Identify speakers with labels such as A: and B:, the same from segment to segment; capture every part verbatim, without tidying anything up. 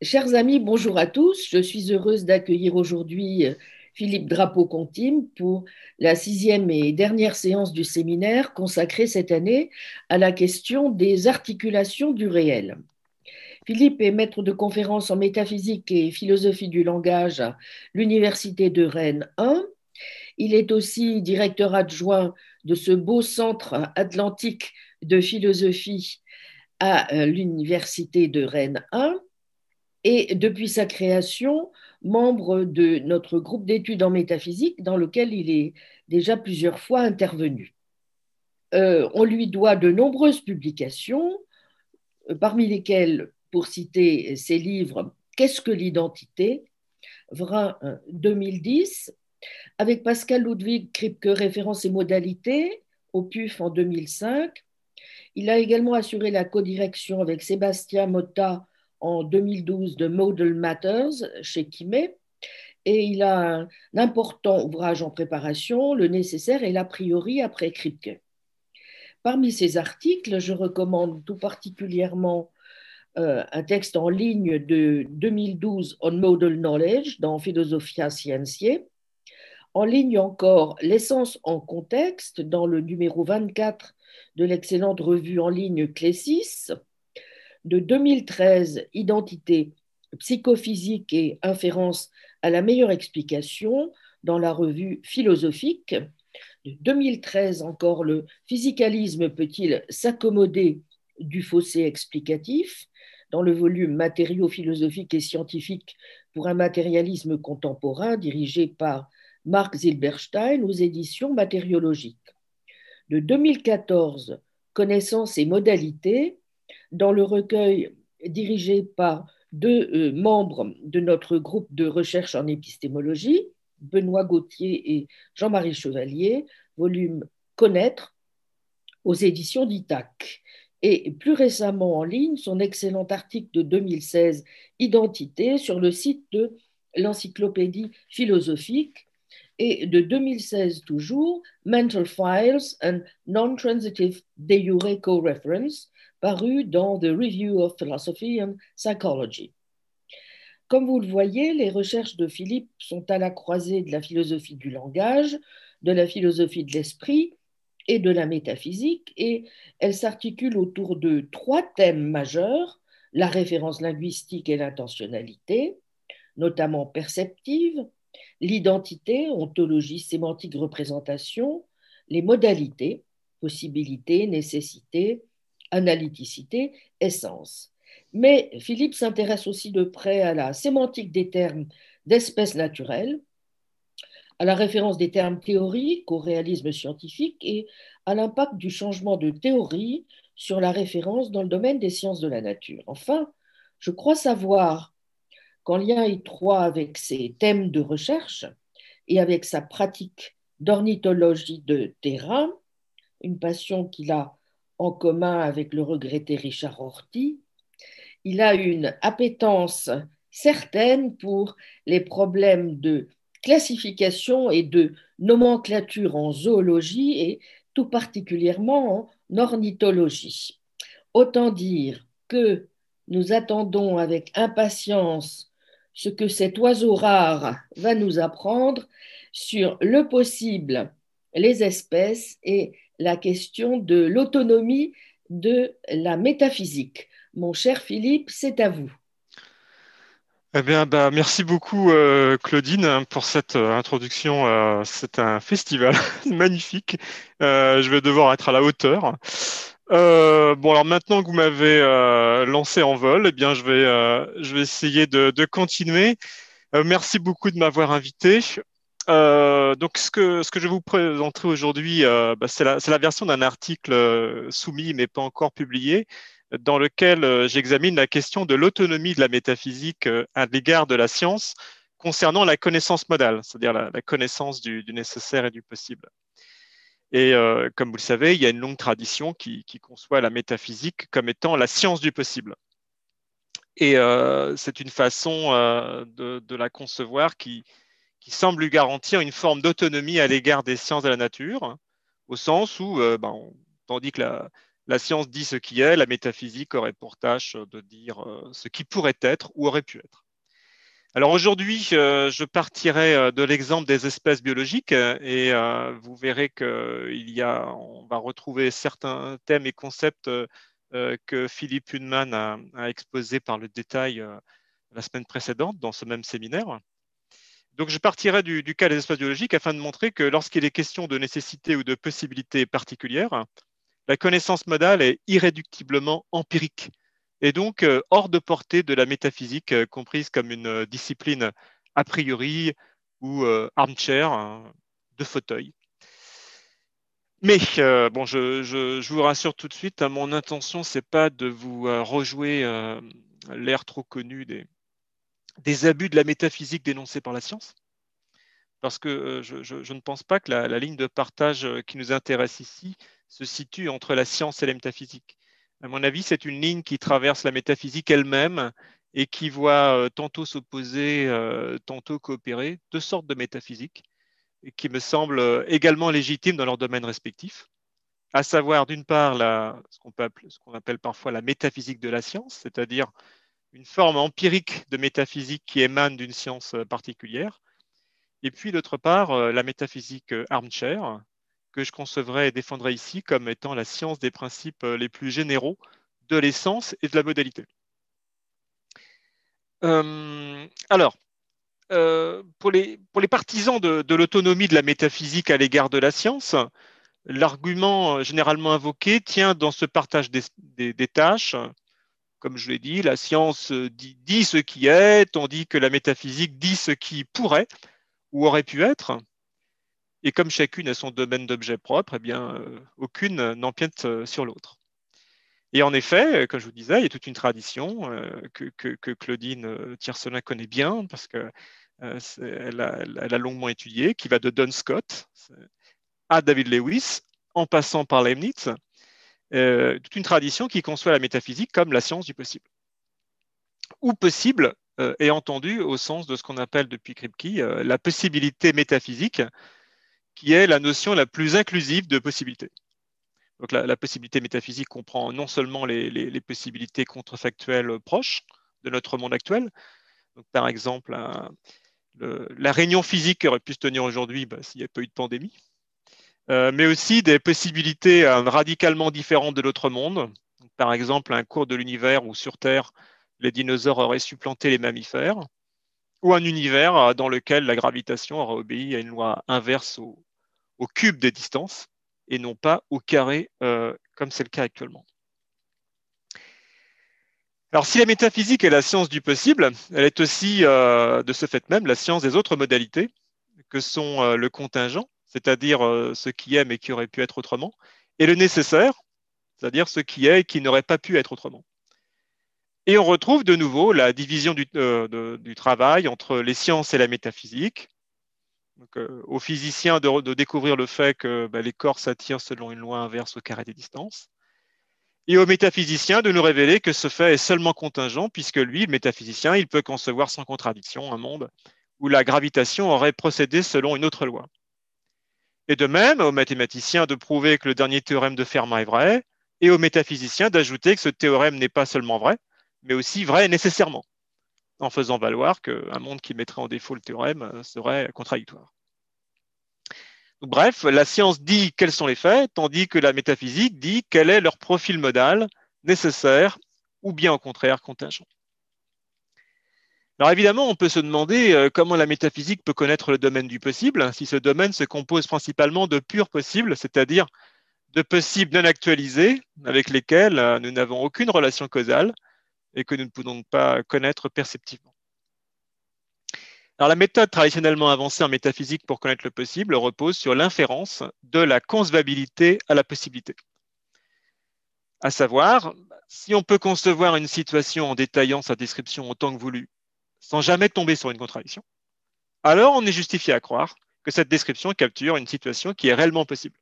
A: Chers amis, bonjour à tous. Je suis heureuse d'accueillir aujourd'hui euh, Philippe Drapeau-Contim pour la sixième et dernière séance du séminaire consacrée cette année à la question des articulations du réel. Philippe est maître de conférences en métaphysique et philosophie du langage à l'Université de Rennes un. Il est aussi directeur adjoint de ce beau centre atlantique de philosophie à euh, l'Université de Rennes un. Et depuis sa création, membre de notre groupe d'études en métaphysique dans lequel il est déjà plusieurs fois intervenu. Euh, on lui doit de nombreuses publications, euh, parmi lesquelles, pour citer ses livres, Qu'est-ce que l'identité, Vrin deux mille dix, avec Pascal Ludwig Kripke, Références et modalités, au P U F en deux mille cinq. Il a également assuré la codirection avec Sébastien Motta en deux mille douze de Modal Matters chez Kimé. Et il a un important ouvrage en préparation, Le nécessaire et l'a priori après Kripke. Parmi ses articles, je recommande tout particulièrement euh, un texte en ligne de deux mille douze On Modal Knowledge dans Philosophia Scientiae. En ligne encore, L'essence en contexte dans le numéro vingt-quatre de l'excellente revue en ligne Clésis. De deux mille treize, Identité psychophysique et inférence à la meilleure explication dans la revue philosophique. De deux mille treize encore, le physicalisme peut-il s'accommoder du fossé explicatif dans le volume Matériaux philosophiques et scientifiques pour un matérialisme contemporain dirigé par Marc Zilberstein aux éditions matériologiques. De deux mille quatorze, Connaissances et modalités dans le recueil dirigé par deux euh, membres de notre groupe de recherche en épistémologie, Benoît Gauthier et Jean-Marie Chevalier, volume Connaître aux éditions d'Itac. Et plus récemment en ligne, son excellent article de deux mille seize, Identité, sur le site de l'encyclopédie philosophique, et de deux mille seize toujours, Mental Files and Non-Transitive De Jure Co-Reference, paru dans The Review of Philosophy and Psychology. Comme vous le voyez, les recherches de Philippe sont à la croisée de la philosophie du langage, de la philosophie de l'esprit et de la métaphysique, et elles s'articulent autour de trois thèmes majeurs, la référence linguistique et l'intentionnalité, notamment perceptive, l'identité, ontologie, sémantique, représentation, les modalités, possibilité, nécessité, analyticité, essence. Mais Philippe s'intéresse aussi de près à la sémantique des termes d'espèces naturelles, à la référence des termes théoriques au réalisme scientifique et à l'impact du changement de théorie sur la référence dans le domaine des sciences de la nature. Enfin, je crois savoir qu'en lien étroit avec ses thèmes de recherche et avec sa pratique d'ornithologie de terrain, une passion qu'il a en commun avec le regretté Richard Rorty, il a une appétence certaine pour les problèmes de classification et de nomenclature en zoologie et tout particulièrement en ornithologie. Autant dire que nous attendons avec impatience ce que cet oiseau rare va nous apprendre sur le possible, les espèces et la question de l'autonomie de la métaphysique. Mon cher Philippe, c'est à vous.
B: Eh bien, bah, merci beaucoup, euh, Claudine, hein, pour cette euh, introduction. Euh, c'est un festival magnifique. Euh, je vais devoir être à la hauteur. Euh, bon, alors maintenant que vous m'avez euh, lancé en vol, eh bien, je vais, euh, je vais essayer de, de continuer. Euh, merci beaucoup de m'avoir invité. Euh, donc, ce que, ce que je vais vous présenter aujourd'hui, euh, bah, c'est la, c'est la version d'un article euh, soumis mais pas encore publié, dans lequel euh, j'examine la question de l'autonomie de la métaphysique euh, à l'égard de la science concernant la connaissance modale, c'est-à-dire la, la connaissance du, du nécessaire et du possible. Et euh, comme vous le savez, il y a une longue tradition qui, qui conçoit la métaphysique comme étant la science du possible. Et euh, c'est une façon euh, de, de la concevoir qui, qui semble lui garantir une forme d'autonomie à l'égard des sciences de la nature, au sens où, euh, ben, on- tandis que la, La science dit ce qui est, la métaphysique aurait pour tâche de dire euh, ce qui pourrait être ou aurait pu être. Alors aujourd'hui, euh, je partirai euh, de l'exemple des espèces biologiques euh, et euh, vous verrez qu'il y a, on va retrouver certains thèmes et concepts euh, euh, que Philippe Hunnemann a, a exposés par le détail euh, la semaine précédente dans ce même séminaire. Donc je partirai du, du cas des espèces biologiques afin de montrer que lorsqu'il est question de nécessité ou de possibilité particulière, la connaissance modale est irréductiblement empirique et donc euh, hors de portée de la métaphysique euh, comprise comme une euh, discipline a priori ou euh, armchair, hein, de fauteuil. Mais euh, bon, je, je, je, vous rassure tout de suite, hein, mon intention, c'est pas de vous euh, rejouer euh, l'ère trop connue des, des abus de la métaphysique dénoncés par la science, parce que euh, je, je, je, ne pense pas que la, la ligne de partage euh, qui nous intéresse ici se situe entre la science et la métaphysique. À mon avis, c'est une ligne qui traverse la métaphysique elle-même et qui voit euh, tantôt s'opposer, euh, tantôt coopérer, deux sortes de métaphysique, et qui me semblent euh, également légitimes dans leurs domaines respectifs, à savoir d'une part la, ce qu'on qu appelle parfois la métaphysique de la science, c'est-à-dire une forme empirique de métaphysique qui émane d'une science euh, particulière, et puis d'autre part euh, la métaphysique euh, armchair, que je concevrais et défendrais ici comme étant la science des principes euh, les plus généraux de l'essence et de la modalité. Euh, alors, euh, pour, les, pour les partisans de, de l'autonomie de la métaphysique à l'égard de la science, l'argument euh, généralement invoqué tient dans ce partage des, des, des tâches. Comme je l'ai dit, la science dit, dit ce qui est, tandis que la métaphysique dit ce qui pourrait ou aurait pu être. Et comme chacune a son domaine d'objet propre, eh bien, euh, aucune n'empiète euh, sur l'autre. Et en effet, comme je vous disais, il y a toute une tradition euh, que, que, que, Claudine euh, Tiercelin connaît bien, parce qu'elle euh, elle a, elle a longuement étudié, qui va de Duns Scott à David Lewis, en passant par Leibniz, euh, toute une tradition qui conçoit la métaphysique comme la science du possible. Ou possible euh, est entendu au sens de ce qu'on appelle depuis Kripke euh, la possibilité métaphysique, qui est la notion la plus inclusive de possibilité. Donc la, la possibilité métaphysique comprend non seulement les, les, les, possibilités contrefactuelles proches de notre monde actuel, donc par exemple un, le, la réunion physique qui aurait pu se tenir aujourd'hui bah, s'il n'y avait pas eu de pandémie, euh, mais aussi des possibilités euh, radicalement différentes de notre monde, donc, par exemple un cours de l'univers où sur Terre les dinosaures auraient supplanté les mammifères, ou un univers dans lequel la gravitation aurait obéi à une loi inverse au, au cube des distances et non pas au carré euh, comme c'est le cas actuellement. Alors si la métaphysique est la science du possible, elle est aussi euh, de ce fait même la science des autres modalités que sont euh, le contingent, c'est-à-dire euh, ce qui est mais qui aurait pu être autrement, et le nécessaire, c'est-à-dire ce qui est et qui n'aurait pas pu être autrement. Et on retrouve de nouveau la division du, euh, de, du travail entre les sciences et la métaphysique. Donc, euh, aux physiciens de, de, découvrir le fait que bah, les corps s'attirent selon une loi inverse au carré des distances. Et aux métaphysiciens de nous révéler que ce fait est seulement contingent, puisque lui, le métaphysicien, il peut concevoir sans contradiction un monde où la gravitation aurait procédé selon une autre loi. Et de même, aux mathématiciens de prouver que le dernier théorème de Fermat est vrai, et aux métaphysiciens d'ajouter que ce théorème n'est pas seulement vrai, mais aussi vrai nécessairement, en faisant valoir qu'un monde qui mettrait en défaut le théorème serait contradictoire. Bref, la science dit quels sont les faits, tandis que la métaphysique dit quel est leur profil modal nécessaire ou bien au contraire contingent. Alors évidemment, on peut se demander euh, comment la métaphysique peut connaître le domaine du possible, si ce domaine se compose principalement de purs possibles, c'est-à-dire de possibles non actualisés avec lesquels euh, nous n'avons aucune relation causale et que nous ne pouvons donc pas connaître perceptivement. Alors, la méthode traditionnellement avancée en métaphysique pour connaître le possible repose sur l'inférence de la concevabilité à la possibilité. À savoir, si on peut concevoir une situation en détaillant sa description autant que voulu, sans jamais tomber sur une contradiction, alors on est justifié à croire que cette description capture une situation qui est réellement possible.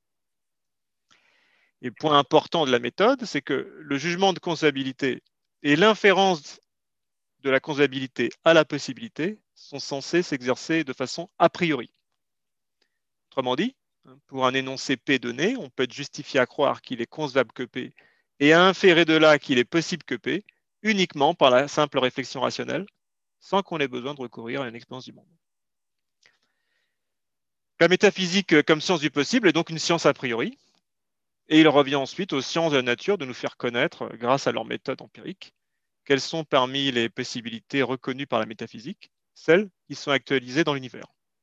B: Et point important de la méthode, c'est que le jugement de concevabilité et l'inférence de la concevabilité à la possibilité sont censés s'exercer de façon a priori. Autrement dit, pour un énoncé P donné, on peut être justifié à croire qu'il est concevable que P et à inférer de là qu'il est possible que P uniquement par la simple réflexion rationnelle, sans qu'on ait besoin de recourir à une expérience du monde. La métaphysique comme science du possible est donc une science a priori, et il revient ensuite aux sciences de la nature de nous faire connaître, grâce à leur méthode empirique, quelles sont parmi les possibilités reconnues par la métaphysique, celles qui sont actualisées dans l'univers.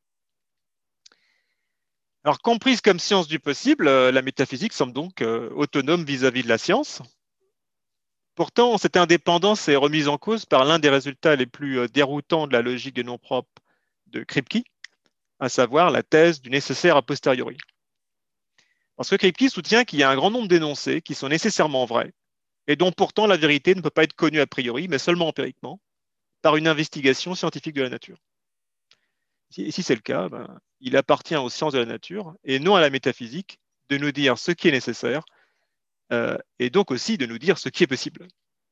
B: Alors, comprise comme science du possible, la métaphysique semble donc euh, autonome vis-à-vis de la science. Pourtant, cette indépendance est remise en cause par l'un des résultats les plus euh, déroutants de la logique des noms propres de Kripke, à savoir la thèse du nécessaire a posteriori. Parce que Kripke soutient qu'il y a un grand nombre d'énoncés qui sont nécessairement vrais, et dont pourtant la vérité ne peut pas être connue a priori, mais seulement empiriquement, par une investigation scientifique de la nature. Et si c'est le cas, ben, il appartient aux sciences de la nature, et non à la métaphysique, de nous dire ce qui est nécessaire, euh, et donc aussi de nous dire ce qui est possible.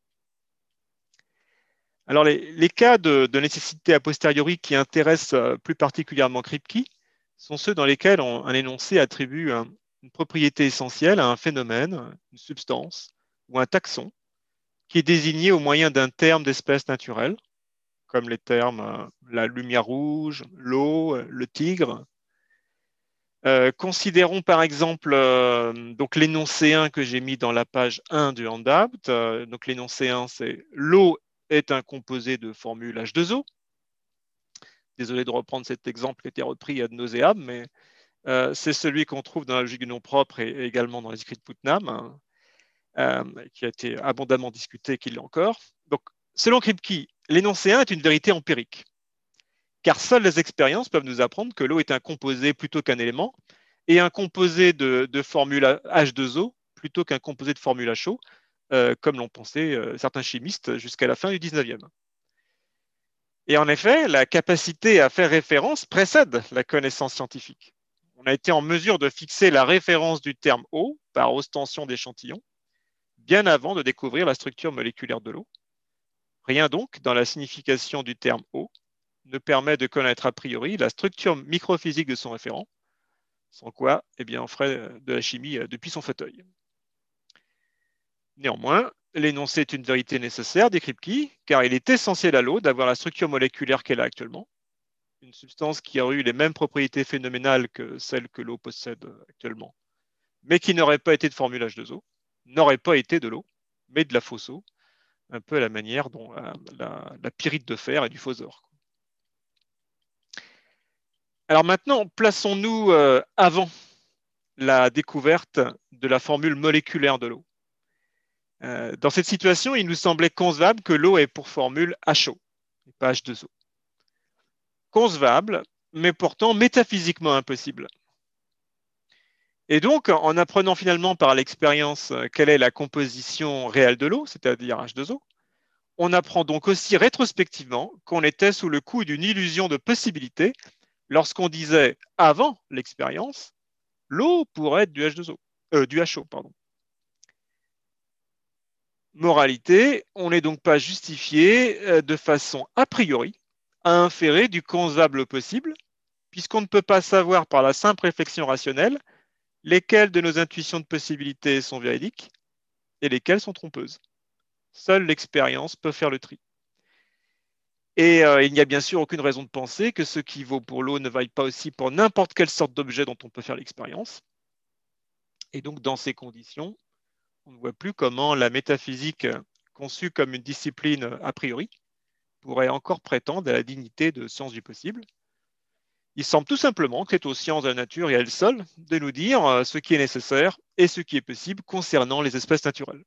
B: Alors, les, les cas de, de nécessité a posteriori qui intéressent euh, plus particulièrement Kripke sont ceux dans lesquels on, un énoncé attribue un, une propriété essentielle à un phénomène, une substance ou un taxon qui est désigné au moyen d'un terme d'espèce naturelle, comme les termes euh, la lumière rouge, l'eau, le tigre. Euh, considérons par exemple euh, donc l'énoncé un que j'ai mis dans la page un du handout. Euh, donc l'énoncé un, c'est l'eau est un composé de formule H deux O. Désolé de reprendre cet exemple qui a été repris ad nauseam, mais euh, c'est celui qu'on trouve dans la logique du nom propre et, et également dans les écrits de Putnam, hein, euh, qui a été abondamment discuté et qui l'est encore. Donc, selon Kripke, l'énoncé un est une vérité empirique, car seules les expériences peuvent nous apprendre que l'eau est un composé plutôt qu'un élément, et un composé de, de formule H deux O plutôt qu'un composé de formule H O, euh, comme l'ont pensé euh, certains chimistes jusqu'à la fin du dix-neuvième. Et en effet, la capacité à faire référence précède la connaissance scientifique. On a été en mesure de fixer la référence du terme eau par ostension d'échantillons, bien avant de découvrir la structure moléculaire de l'eau. Rien donc dans la signification du terme eau ne permet de connaître a priori la structure microphysique de son référent, sans quoi, eh bien, on ferait de la chimie depuis son fauteuil. Néanmoins, l'énoncé est une vérité nécessaire, dit Kripke, car il est essentiel à l'eau d'avoir la structure moléculaire qu'elle a actuellement, une substance qui aurait eu les mêmes propriétés phénoménales que celles que l'eau possède actuellement, mais qui n'aurait pas été de formule H deux O, n'aurait pas été de l'eau, mais de la fausse eau, un peu à la manière dont la, la, la pyrite de fer est du phosphore. Alors maintenant, plaçons-nous euh, avant la découverte de la formule moléculaire de l'eau. Euh, dans cette situation, il nous semblait concevable que l'eau ait pour formule H O, et pas H deux O. Concevable, mais pourtant métaphysiquement impossible. Et donc, en apprenant finalement par l'expérience quelle est la composition réelle de l'eau, c'est-à-dire H deux O, on apprend donc aussi rétrospectivement qu'on était sous le coup d'une illusion de possibilité lorsqu'on disait avant l'expérience, l'eau pourrait être du H deux O, euh, du H O, pardon. Moralité, on n'est donc pas justifié de façon a priori à inférer du concevable au possible, puisqu'on ne peut pas savoir par la simple réflexion rationnelle lesquelles de nos intuitions de possibilité sont véridiques et lesquelles sont trompeuses. Seule l'expérience peut faire le tri. Et euh, il n'y a bien sûr aucune raison de penser que ce qui vaut pour l'eau ne vaille pas aussi pour n'importe quelle sorte d'objet dont on peut faire l'expérience. Et donc, dans ces conditions, on ne voit plus comment la métaphysique, conçue comme une discipline a priori, pourrait encore prétendre à la dignité de science du possible. Il semble tout simplement que c'est aux sciences de la nature et à elles seules de nous dire ce qui est nécessaire et ce qui est possible concernant les espèces naturelles.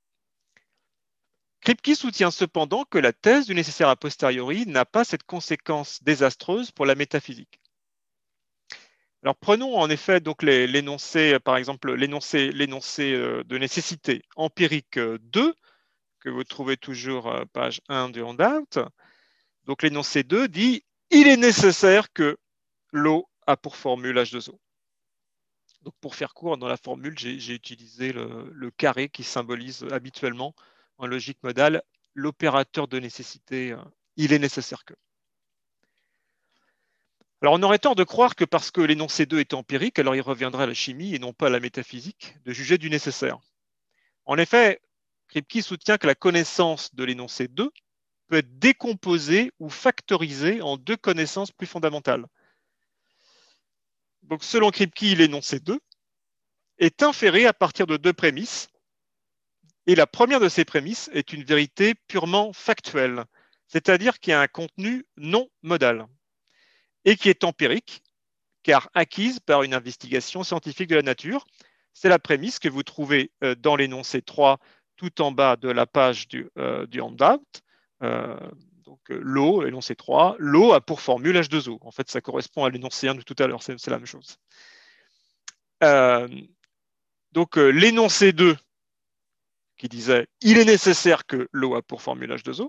B: Kripke soutient cependant que la thèse du nécessaire a posteriori n'a pas cette conséquence désastreuse pour la métaphysique. Alors prenons en effet donc l'énoncé, par exemple l'énoncé de nécessité empirique deux, que vous trouvez toujours page un du handout. Donc l'énoncé deux dit « Il est nécessaire que l'eau a pour formule H deux O ». Donc pour faire court, dans la formule, j'ai utilisé le, le carré qui symbolise habituellement en logique modale l'opérateur de nécessité, euh, il est nécessaire que. Alors on aurait tort de croire que parce que l'énoncé deux est empirique, alors il reviendrait à la chimie et non pas à la métaphysique de juger du nécessaire. En effet, Kripke soutient que la connaissance de l'énoncé deux peut être décomposée ou factorisée en deux connaissances plus fondamentales. Donc, selon Kripke, l'énoncé deux est inféré à partir de deux prémisses, et la première de ces prémisses est une vérité purement factuelle, c'est-à-dire qui a un contenu non modal, et qui est empirique, car acquise par une investigation scientifique de la nature. C'est la prémisse que vous trouvez dans l'énoncé trois, tout en bas de la page du, euh, du handout. Euh, donc, l'eau, énoncé trois, l'eau a pour formule H deux O. En fait, ça correspond à l'énoncé un de tout à l'heure, c'est la même chose. Euh, donc, euh, l'énoncé deux, qui disait « il est nécessaire que l'eau a pour formule H deux O »,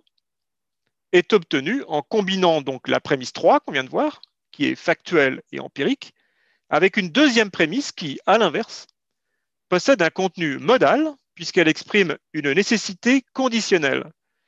B: est obtenu en combinant donc la prémisse trois qu'on vient de voir, qui est factuelle et empirique, avec une deuxième prémisse qui, à l'inverse, possède un contenu modal, puisqu'elle exprime une nécessité conditionnelle.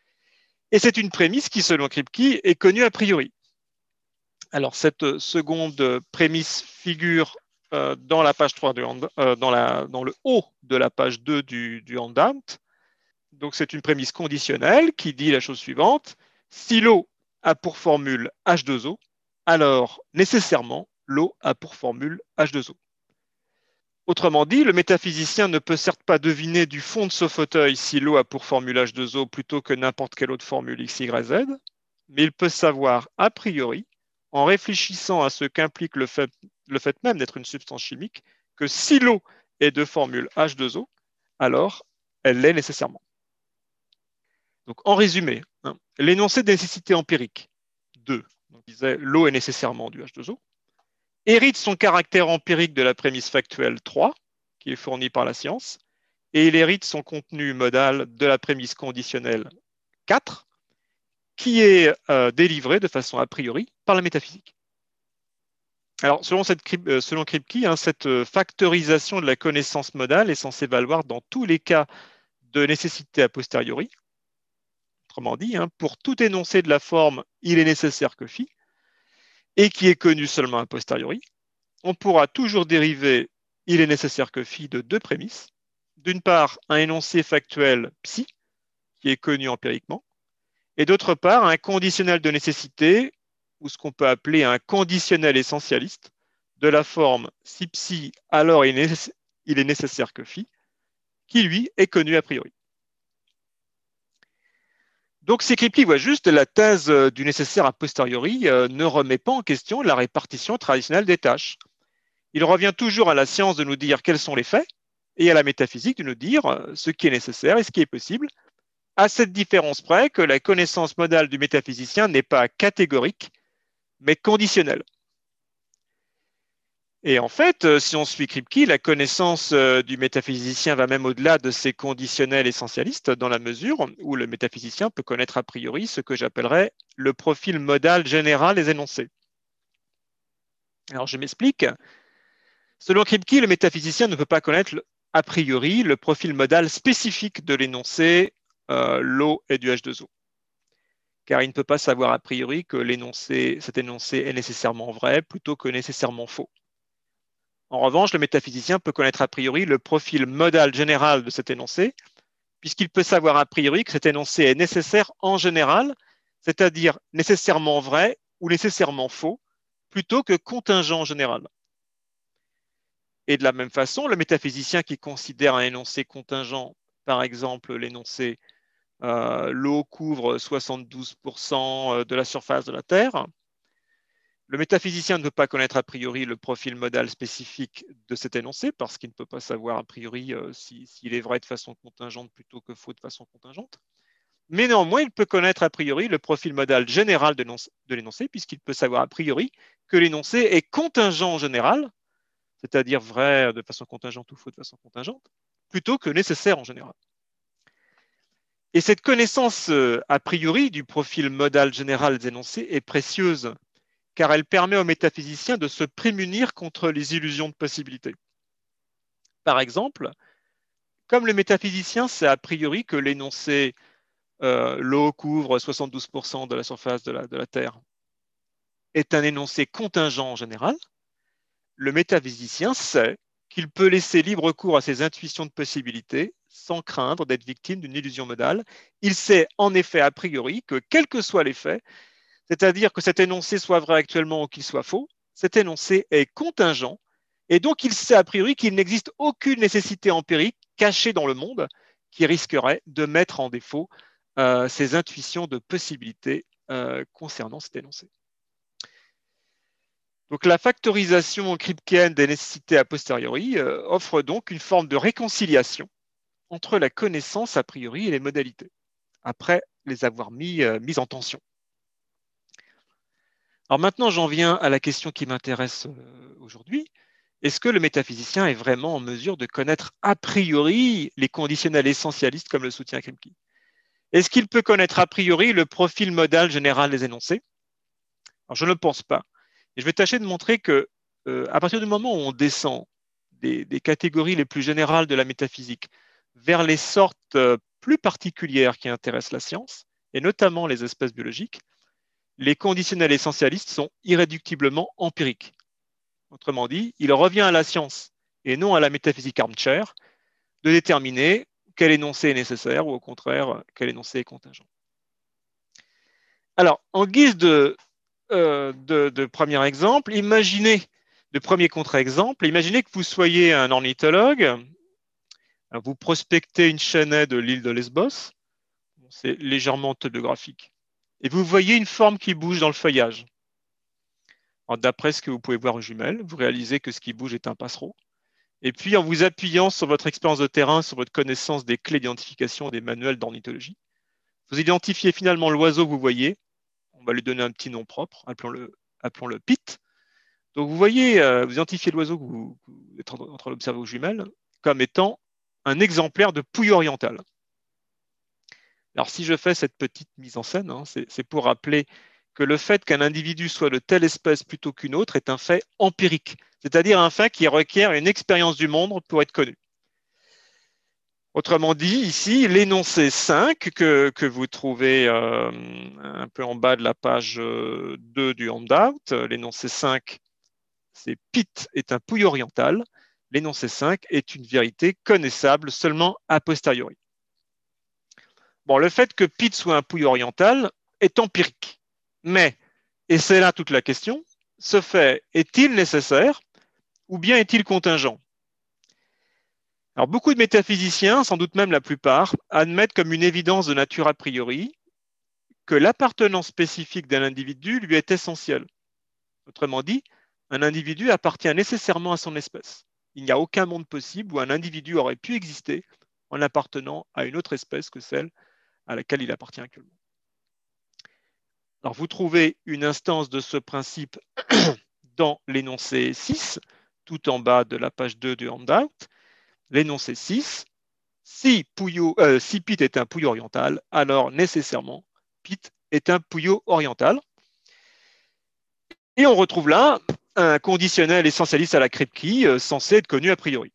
B: Et c'est une prémisse qui, selon Kripke, est connue a priori. Alors, cette seconde prémisse figure euh, dans la page trois, du hand, euh, dans, la, dans le haut de la page deux du, du handout. Donc, c'est une prémisse conditionnelle qui dit la chose suivante. Si l'eau a pour formule H deux O, alors nécessairement, l'eau a pour formule H deux O. Autrement dit, le métaphysicien ne peut certes pas deviner du fond de ce fauteuil si l'eau a pour formule H deux O plutôt que n'importe quelle autre formule X, Y, Z, mais il peut savoir a priori, en réfléchissant à ce qu'implique le fait, le fait même d'être une substance chimique, que si l'eau est de formule H deux O, alors elle l'est nécessairement. Donc, en résumé, hein, l'énoncé de nécessité empirique deux, donc disait l'eau est nécessairement du H deux O, hérite son caractère empirique de la prémisse factuelle trois, qui est fournie par la science, et il hérite son contenu modal de la prémisse conditionnelle quatre, qui est euh, délivrée de façon a priori par la métaphysique. Alors, selon, cette, selon Kripke, hein, cette factorisation de la connaissance modale est censée valoir dans tous les cas de nécessité a posteriori. Autrement dit, hein, pour tout énoncé de la forme « il est nécessaire que phi », et qui est connu seulement a posteriori, on pourra toujours dériver « il est nécessaire que phi » de deux prémisses. D'une part, un énoncé factuel psi, qui est connu empiriquement, et d'autre part, un conditionnel de nécessité, ou ce qu'on peut appeler un conditionnel essentialiste, de la forme si psi, alors il est nécessaire que phi, qui lui est connu a priori. Donc, si Kripke voit juste, la thèse du nécessaire a posteriori euh, ne remet pas en question la répartition traditionnelle des tâches. Il revient toujours à la science de nous dire quels sont les faits, et à la métaphysique de nous dire ce qui est nécessaire et ce qui est possible, à cette différence près que la connaissance modale du métaphysicien n'est pas catégorique, mais conditionnelle. Et en fait, si on suit Kripke, la connaissance du métaphysicien va même au-delà de ces conditionnels essentialistes, dans la mesure où le métaphysicien peut connaître a priori ce que j'appellerais le profil modal général des énoncés. Alors, je m'explique. Selon Kripke, le métaphysicien ne peut pas connaître a priori le profil modal spécifique de l'énoncé euh, l'eau est du H deux O. Car il ne peut pas savoir a priori que l'énoncé, cet énoncé est nécessairement vrai plutôt que nécessairement faux. En revanche, le métaphysicien peut connaître a priori le profil modal général de cet énoncé, puisqu'il peut savoir a priori que cet énoncé est nécessaire en général, c'est-à-dire nécessairement vrai ou nécessairement faux, plutôt que contingent en général. Et de la même façon, le métaphysicien qui considère un énoncé contingent, par exemple l'énoncé euh, l'eau couvre soixante-douze pour cent de la surface de la Terre, le métaphysicien ne peut pas connaître a priori le profil modal spécifique de cet énoncé parce qu'il ne peut pas savoir a priori euh, s'il si, si est vrai de façon contingente plutôt que faux de façon contingente. Mais néanmoins, il peut connaître a priori le profil modal général de l'énoncé puisqu'il peut savoir a priori que l'énoncé est contingent en général, c'est-à-dire vrai de façon contingente ou faux de façon contingente, plutôt que nécessaire en général. Et cette connaissance euh, a priori du profil modal général des énoncés est précieuse car elle permet aux métaphysiciens de se prémunir contre les illusions de possibilité. Par exemple, comme le métaphysicien sait a priori que l'énoncé euh, l'eau couvre soixante-douze pour cent de la surface de la, de la Terre est un énoncé contingent en général, le métaphysicien sait qu'il peut laisser libre cours à ses intuitions de possibilité sans craindre d'être victime d'une illusion modale. Il sait en effet a priori que, quels que soient les faits, c'est-à-dire que cet énoncé soit vrai actuellement ou qu'il soit faux, cet énoncé est contingent, et donc il sait a priori qu'il n'existe aucune nécessité empirique cachée dans le monde qui risquerait de mettre en défaut euh, ses intuitions de possibilités euh, concernant cet énoncé. Donc la factorisation kripkeenne des nécessités a posteriori euh, offre donc une forme de réconciliation entre la connaissance a priori et les modalités, après les avoir mis, euh, mis en tension. Alors maintenant, j'en viens à la question qui m'intéresse euh, aujourd'hui. Est-ce que le métaphysicien est vraiment en mesure de connaître a priori les conditionnels essentialistes comme le soutient Kripke? Est-ce qu'il peut connaître a priori le profil modal général des énoncés? Alors, je ne le pense pas. Et je vais tâcher de montrer que euh, à partir du moment où on descend des, des catégories les plus générales de la métaphysique vers les sortes euh, plus particulières qui intéressent la science, et notamment les espèces biologiques, les conditionnels essentialistes sont irréductiblement empiriques. Autrement dit, il revient à la science et non à la métaphysique armchair de déterminer quel énoncé est nécessaire ou au contraire quel énoncé est contingent. Alors, en guise de, euh, de, de premier exemple, imaginez, de premier contre-exemple, imaginez que vous soyez un ornithologue, vous prospectez une chaînaie de l'île de Lesbos, c'est légèrement autobiographique, et vous voyez une forme qui bouge dans le feuillage. D'après ce que vous pouvez voir aux jumelles, vous réalisez que ce qui bouge est un passereau. Et puis, en vous appuyant sur votre expérience de terrain, sur votre connaissance des clés d'identification des manuels d'ornithologie, vous identifiez finalement l'oiseau que vous voyez. On va lui donner un petit nom propre, appelons-le appelons-le Pete. Donc, vous voyez, euh, vous identifiez l'oiseau que vous, que vous êtes en train d'observer aux jumelles comme étant un exemplaire de pouille orientale. Alors, si je fais cette petite mise en scène, hein, c'est pour rappeler que le fait qu'un individu soit de telle espèce plutôt qu'une autre est un fait empirique, c'est-à-dire un fait qui requiert une expérience du monde pour être connu. Autrement dit, ici, l'énoncé cinq que, que vous trouvez euh, un peu en bas de la page deux du handout, l'énoncé cinq, c'est Pete est un pouille oriental. L'énoncé cinq est une vérité connaissable seulement a posteriori. Bon, le fait que Pete soit un pouille oriental est empirique. Mais, et c'est là toute la question, ce fait est-il nécessaire ou bien est-il contingent? Alors, beaucoup de métaphysiciens, sans doute même la plupart, admettent comme une évidence de nature a priori que l'appartenance spécifique d'un individu lui est essentielle. Autrement dit, un individu appartient nécessairement à son espèce. Il n'y a aucun monde possible où un individu aurait pu exister en appartenant à une autre espèce que celle à laquelle il appartient actuellement. Alors, vous trouvez une instance de ce principe dans l'énoncé six, tout en bas de la page deux du handout. L'énoncé six, si, Pouillot, euh, si Pete est un pouillot oriental, alors nécessairement Pete est un pouillot oriental. Et on retrouve là un conditionnel essentialiste à la Kripke euh, censé être connu a priori.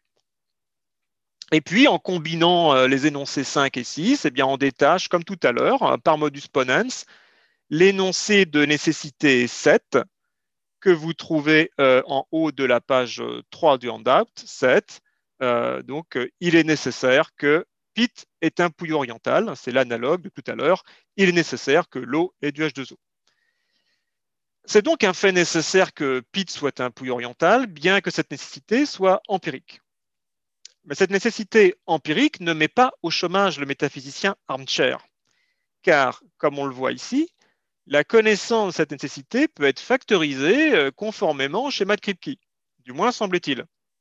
B: Et puis, en combinant euh, les énoncés cinq et six, eh bien, on détache, comme tout à l'heure, euh, par modus ponens, l'énoncé de nécessité sept que vous trouvez euh, en haut de la page trois du handout, sept. Euh, donc, euh, il est nécessaire que Pete est un pouillot oriental, c'est l'analogue de tout à l'heure, il est nécessaire que l'eau ait du H deux O. C'est donc un fait nécessaire que Pete soit un pouillot oriental, bien que cette nécessité soit empirique. Mais cette nécessité empirique ne met pas au chômage le métaphysicien armchair, car, comme on le voit ici, la connaissance de cette nécessité peut être factorisée conformément au schéma de Kripke, du moins semble-t-il.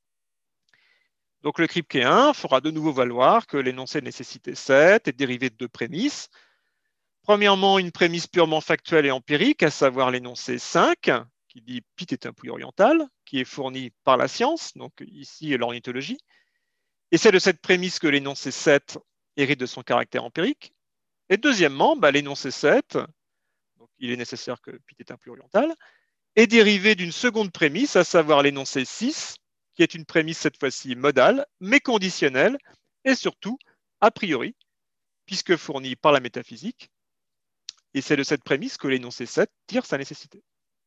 B: Donc le Kripkeien fera de nouveau valoir que l'énoncé de nécessité sept est dérivé de deux prémisses. Premièrement, une prémisse purement factuelle et empirique, à savoir l'énoncé cinq, qui dit Pete est un pouille oriental, qui est fourni par la science, donc ici l'ornithologie. Et c'est de cette prémisse que l'énoncé sept hérite de son caractère empirique. Et deuxièmement, bah, l'énoncé sept, donc il est nécessaire que Pete est un pouille oriental, est dérivé d'une seconde prémisse, à savoir l'énoncé six, qui est une prémisse cette fois-ci modale, mais conditionnelle, et surtout a priori, puisque fournie par la métaphysique. Et c'est de cette prémisse que l'énoncé sept tire sa nécessité.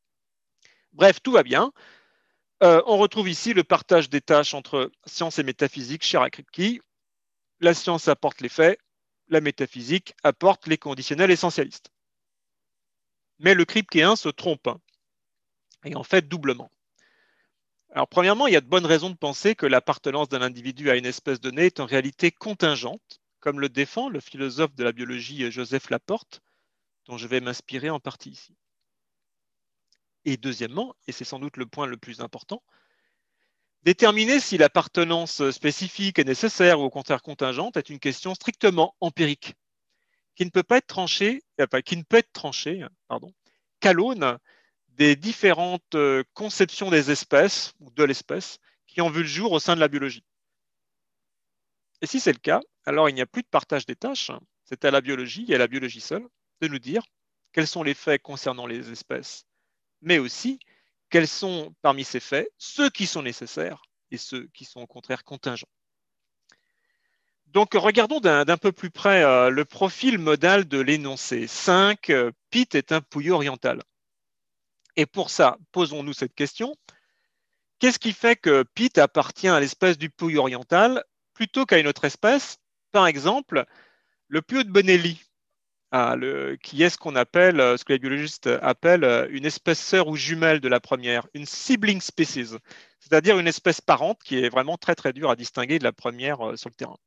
B: Bref, tout va bien. Euh, on retrouve ici le partage des tâches entre science et métaphysique chez Kripke. la science apporte les faits, la métaphysique apporte les conditionnels essentialistes. Mais le Kripkeien se trompe, et en fait doublement. Alors premièrement, il y a de bonnes raisons de penser que l'appartenance d'un individu à une espèce donnée est en réalité contingente, comme le défend le philosophe de la biologie Joseph Laporte, dont je vais m'inspirer en partie ici. Et deuxièmement, et c'est sans doute le point le plus important, déterminer si l'appartenance spécifique est nécessaire ou au contraire contingente est une question strictement empirique, qui ne peut pas être tranchée, enfin, qui ne peut être tranchée, pardon, qu'à l'aune des différentes conceptions des espèces ou de l'espèce qui ont vu le jour au sein de la biologie. Et si c'est le cas, alors il n'y a plus de partage des tâches. C'est à la biologie et à la biologie seule de nous dire quels sont les faits concernant les espèces, mais aussi quels sont parmi ces faits ceux qui sont nécessaires et ceux qui sont au contraire contingents. Donc regardons d'un peu plus près euh, le profil modal de l'énoncé. cinq. Euh, Pitt est un pouilleux oriental. Et pour ça, posons-nous cette question. Qu'est-ce qui fait que Pitt appartient à l'espèce du pouilleux oriental plutôt qu'à une autre espèce? Par exemple, le pouilleux de Bonelli, ah, le, qui est ce qu'on appelle, ce que les biologistes appellent une espèce sœur ou jumelle de la première, une sibling species, c'est-à-dire une espèce parente qui est vraiment très très dure à distinguer de la première euh, sur le terrain.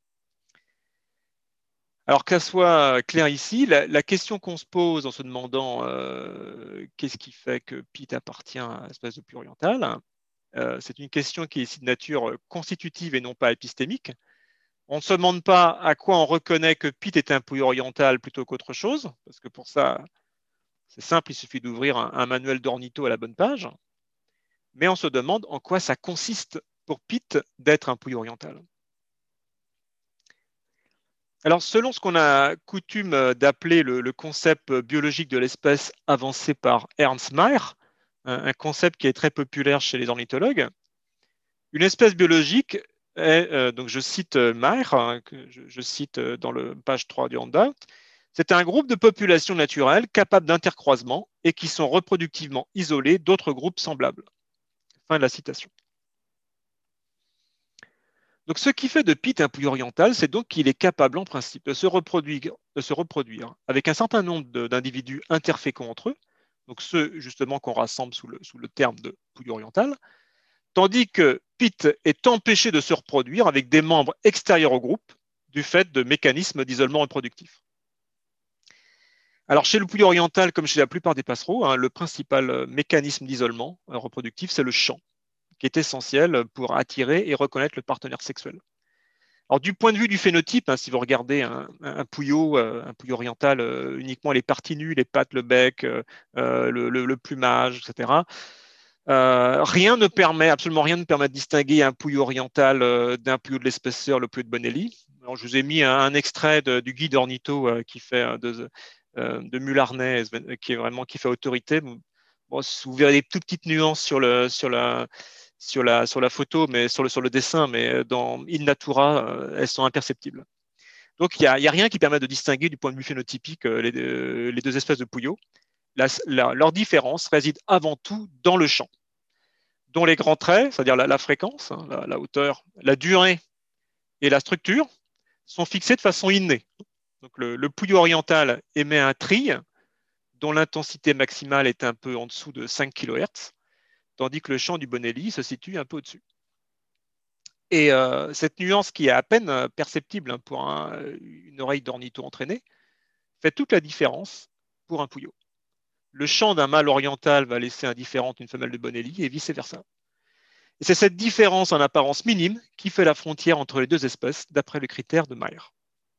B: Alors qu'à soit clair ici, la, la question qu'on se pose en se demandant euh, qu'est-ce qui fait que Pitt appartient à l'espèce de pouilleux oriental, euh, c'est une question qui est ici de nature constitutive et non pas épistémique. On ne se demande pas à quoi on reconnaît que Pitt est un pouilleux oriental plutôt qu'autre chose, parce que pour ça, c'est simple, il suffit d'ouvrir un, un manuel d'ornitho à la bonne page. Mais on se demande en quoi ça consiste pour Pitt d'être un pouilleux oriental. Alors, selon ce qu'on a coutume d'appeler le, le concept biologique de l'espèce avancé par Ernst Mayr, un, un concept qui est très populaire chez les ornithologues, une espèce biologique est, euh, donc je cite Mayr, hein, que je, je cite dans le page trois du handout, c'est un groupe de populations naturelles capables d'intercroisement et qui sont reproductivement isolées d'autres groupes semblables. Fin de la citation. Donc, ce qui fait de Pitt un pouilleux oriental, c'est donc qu'il est capable, en principe, de se reproduire, de se reproduire avec un certain nombre d'individus interféconds entre eux, donc ceux justement qu'on rassemble sous le, sous le terme de pouilleux oriental, tandis que Pitt est empêché de se reproduire avec des membres extérieurs au groupe du fait de mécanismes d'isolement reproductif. Alors, chez le pouilleux oriental, comme chez la plupart des passereaux, hein, le principal mécanisme d'isolement reproductif, c'est le chant, qui est essentiel pour attirer et reconnaître le partenaire sexuel. Alors, du point de vue du phénotype, hein, si vous regardez un, un pouillot, euh, un pouillot oriental, euh, uniquement les parties nues, les pattes, le bec, euh, le, le, le, plumage, et cetera, euh, rien ne permet, absolument rien ne permet de distinguer un pouillot oriental euh, d'un pouillot de l'espèce sœur, le pouillot de Bonelli. Alors, je vous ai mis un, un extrait de, du guide ornitho euh, qui fait euh, de, euh, de Mularnay, qui est vraiment qui fait autorité. Bon, vous verrez des toutes petites nuances sur le sur la sur la sur la photo, mais sur le sur le dessin, mais dans In Natura, euh, elles sont imperceptibles. Donc il y a, y a rien qui permet de distinguer du point de vue phénotypique euh, les, euh, les deux espèces de pouillots. La, la, leur différence réside avant tout dans le champ, dont les grands traits, c'est-à-dire la, la fréquence, hein, la, la hauteur, la durée et la structure, sont fixés de façon innée. Donc le, le pouillot oriental émet un tri dont l'intensité maximale est un peu en dessous de cinq kilohertz, tandis que le champ du Bonelli se situe un peu au-dessus. Et euh, cette nuance qui est à peine perceptible hein, pour un, une oreille d'ornitho entraînée fait toute la différence pour un pouillot. Le chant d'un mâle oriental va laisser indifférente une femelle de Bonelli et vice-versa. Et c'est cette différence en apparence minime qui fait la frontière entre les deux espèces d'après le critère de Mayr.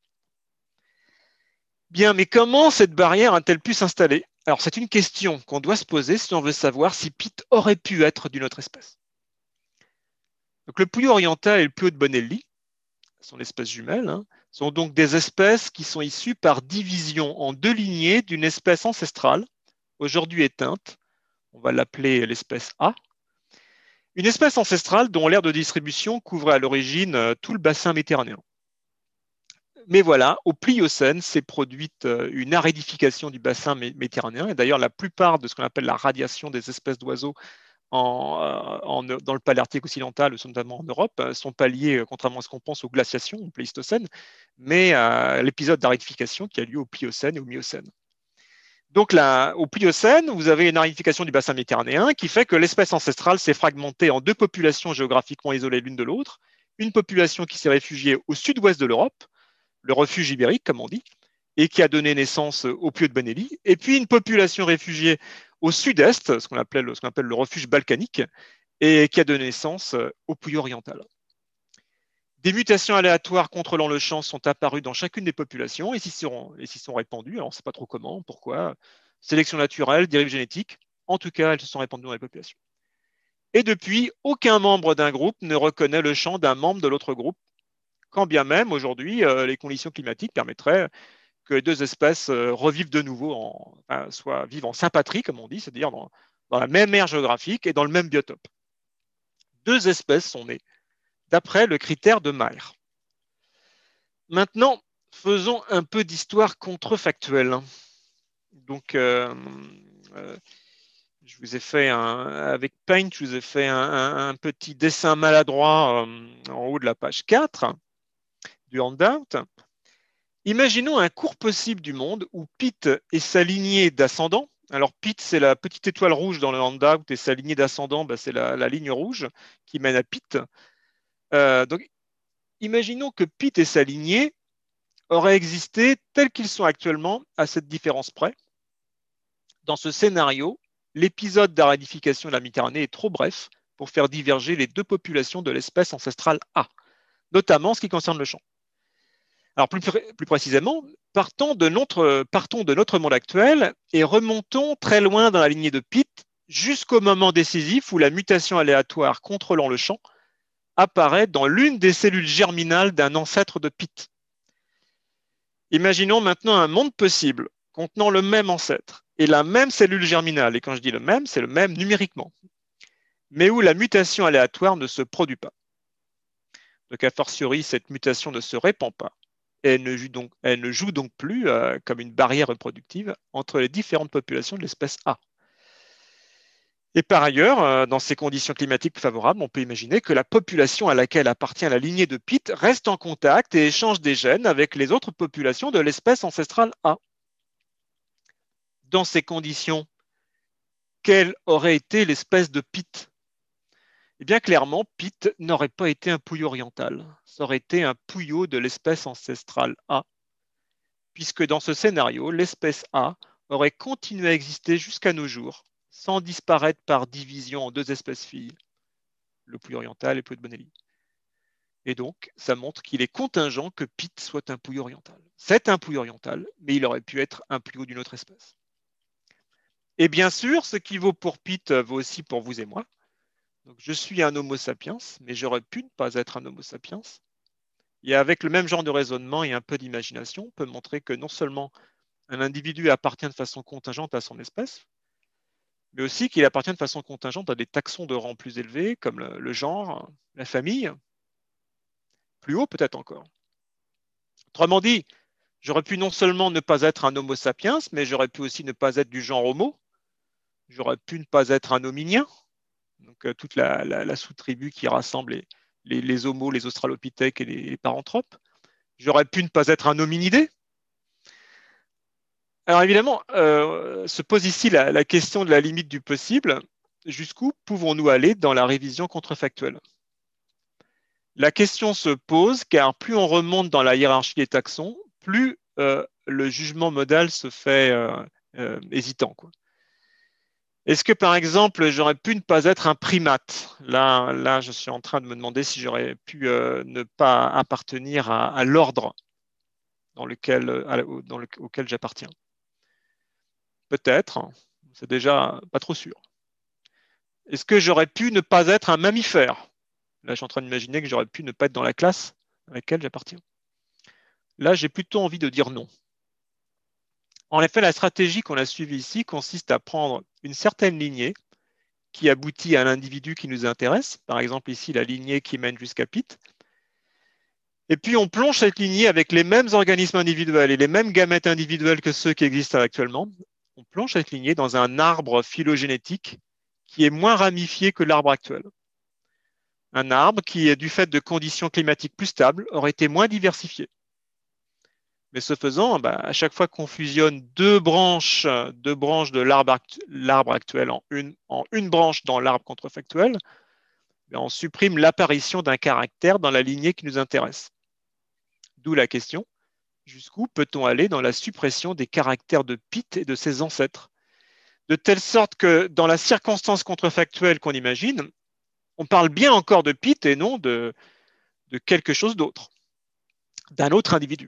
B: Bien, mais comment cette barrière a-t-elle pu s'installer? Alors, c'est une question qu'on doit se poser si on veut savoir si Pitt aurait pu être d'une autre espèce. Donc, le pouillot oriental et le pouillot de Bonelli, sont l'espèce jumelle, hein, sont donc des espèces qui sont issues par division en deux lignées d'une espèce ancestrale, aujourd'hui éteinte, on va l'appeler l'espèce A, une espèce ancestrale dont l'aire de distribution couvrait à l'origine tout le bassin méditerranéen. Mais voilà, au Pliocène s'est produite une aridification du bassin méditerranéen, et d'ailleurs la plupart de ce qu'on appelle la radiation des espèces d'oiseaux en, euh, en, dans le Paléarctique occidental, notamment en Europe, sont pas liés, contrairement à ce qu'on pense, aux glaciations, au Pléistocène, mais à l'épisode d'aridification qui a lieu au Pliocène et au Miocène. Donc là, au Pliocène, vous avez une aridification du bassin méditerranéen qui fait que l'espèce ancestrale s'est fragmentée en deux populations géographiquement isolées l'une de l'autre. Une population qui s'est réfugiée au sud-ouest de l'Europe, le refuge ibérique, comme on dit, et qui a donné naissance au Puy de Bonelli, et puis une population réfugiée au sud-est, ce qu'on appelle, ce qu'on appelle le refuge balkanique, et qui a donné naissance au Puy oriental. Des mutations aléatoires contrôlant le champ sont apparues dans chacune des populations et s'y sont, et s'y sont répandues. Alors, on ne sait pas trop comment, pourquoi. Sélection naturelle, dérive génétique. En tout cas, elles se sont répandues dans les populations. Et depuis, aucun membre d'un groupe ne reconnaît le champ d'un membre de l'autre groupe, quand bien même, aujourd'hui, euh, les conditions climatiques permettraient que les deux espèces euh, revivent de nouveau, en, enfin, soit vivent en sympatrie, comme on dit, c'est-à-dire dans, dans la même aire géographique et dans le même biotope. Deux espèces sont nées d'après le critère de Mayr. Maintenant, faisons un peu d'histoire contrefactuelle. Donc, euh, euh, je vous ai fait un, avec Paint, je vous ai fait un, un, un petit dessin maladroit euh, en haut de la page quatre du handout. Imaginons un cours possible du monde où Pete et sa lignée d'ascendants. Alors, Pete, c'est la petite étoile rouge dans le handout et sa lignée d'ascendants, ben, c'est la, la ligne rouge qui mène à Pete. Euh, donc, imaginons que Pete et sa lignée auraient existé tels qu'ils sont actuellement à cette différence près. Dans ce scénario, l'épisode d'aridification de la Méditerranée est trop bref pour faire diverger les deux populations de l'espèce ancestrale A, notamment en ce qui concerne le champ. Alors plus, plus précisément, partons de, notre, partons de notre monde actuel et remontons très loin dans la lignée de Pete jusqu'au moment décisif où la mutation aléatoire contrôlant le champ apparaît dans l'une des cellules germinales d'un ancêtre de Pete. Imaginons maintenant un monde possible contenant le même ancêtre et la même cellule germinale, et quand je dis le même, c'est le même numériquement, mais où la mutation aléatoire ne se produit pas. Donc a fortiori, cette mutation ne se répand pas. Et elle ne joue donc, elle ne joue donc plus euh, comme une barrière reproductive entre les différentes populations de l'espèce A. Et par ailleurs, euh, dans ces conditions climatiques favorables, on peut imaginer que la population à laquelle appartient la lignée de Pete reste en contact et échange des gènes avec les autres populations de l'espèce ancestrale A. Dans ces conditions, quelle aurait été l'espèce de Pete? Eh bien, clairement, Pete n'aurait pas été un pouillot oriental. Ça aurait été un pouillot de l'espèce ancestrale A, puisque dans ce scénario, l'espèce A aurait continué à exister jusqu'à nos jours, sans disparaître par division en deux espèces filles, le pouillot oriental et le pouillot de Bonelli. Et donc, ça montre qu'il est contingent que Pete soit un pouillot oriental. C'est un pouillot oriental, mais il aurait pu être un pouillot d'une autre espèce. Et bien sûr, ce qui vaut pour Pete vaut aussi pour vous et moi. Donc, je suis un Homo sapiens, mais j'aurais pu ne pas être un Homo sapiens. Et avec le même genre de raisonnement et un peu d'imagination, on peut montrer que non seulement un individu appartient de façon contingente à son espèce, mais aussi qu'il appartient de façon contingente à des taxons de rang plus élevés, comme le, le genre, la famille, plus haut peut-être encore. Autrement dit, j'aurais pu non seulement ne pas être un Homo sapiens, mais j'aurais pu aussi ne pas être du genre Homo, j'aurais pu ne pas être un hominien, donc euh, toute la, la, la sous-tribu qui rassemble les, les, les homos, les australopithèques et les, les paranthropes. J'aurais pu ne pas être un hominidé. Alors évidemment, euh, se pose ici la, la question de la limite du possible. Jusqu'où pouvons-nous aller dans la révision contrefactuelle? La question se pose car plus on remonte dans la hiérarchie des taxons, plus euh, le jugement modal se fait euh, euh, hésitant, quoi. Est-ce que, par exemple, j'aurais pu ne pas être un primate? Là, là, je suis en train de me demander si j'aurais pu euh, ne pas appartenir à, à l'ordre dans lequel, à, dans le, auquel j'appartiens. Peut-être, c'est déjà pas trop sûr. Est-ce que j'aurais pu ne pas être un mammifère? Là, je suis en train d'imaginer que j'aurais pu ne pas être dans la classe à laquelle j'appartiens. Là, j'ai plutôt envie de dire non. En effet, la stratégie qu'on a suivie ici consiste à prendre une certaine lignée qui aboutit à l'individu qui nous intéresse, par exemple ici la lignée qui mène jusqu'à Pete, et puis on plonge cette lignée avec les mêmes organismes individuels et les mêmes gamètes individuels que ceux qui existent actuellement. On plonge cette lignée dans un arbre phylogénétique qui est moins ramifié que l'arbre actuel. Un arbre qui, du fait de conditions climatiques plus stables, aurait été moins diversifié. Mais ce faisant, bah, à chaque fois qu'on fusionne deux branches, deux branches de l'arbre actuel en une, en une branche dans l'arbre contrefactuel, bah, on supprime l'apparition d'un caractère dans la lignée qui nous intéresse. D'où la question, jusqu'où peut-on aller dans la suppression des caractères de Pith et de ses ancêtres? De telle sorte que dans la circonstance contrefactuelle qu'on imagine, on parle bien encore de Pith et non de, de quelque chose d'autre, d'un autre individu.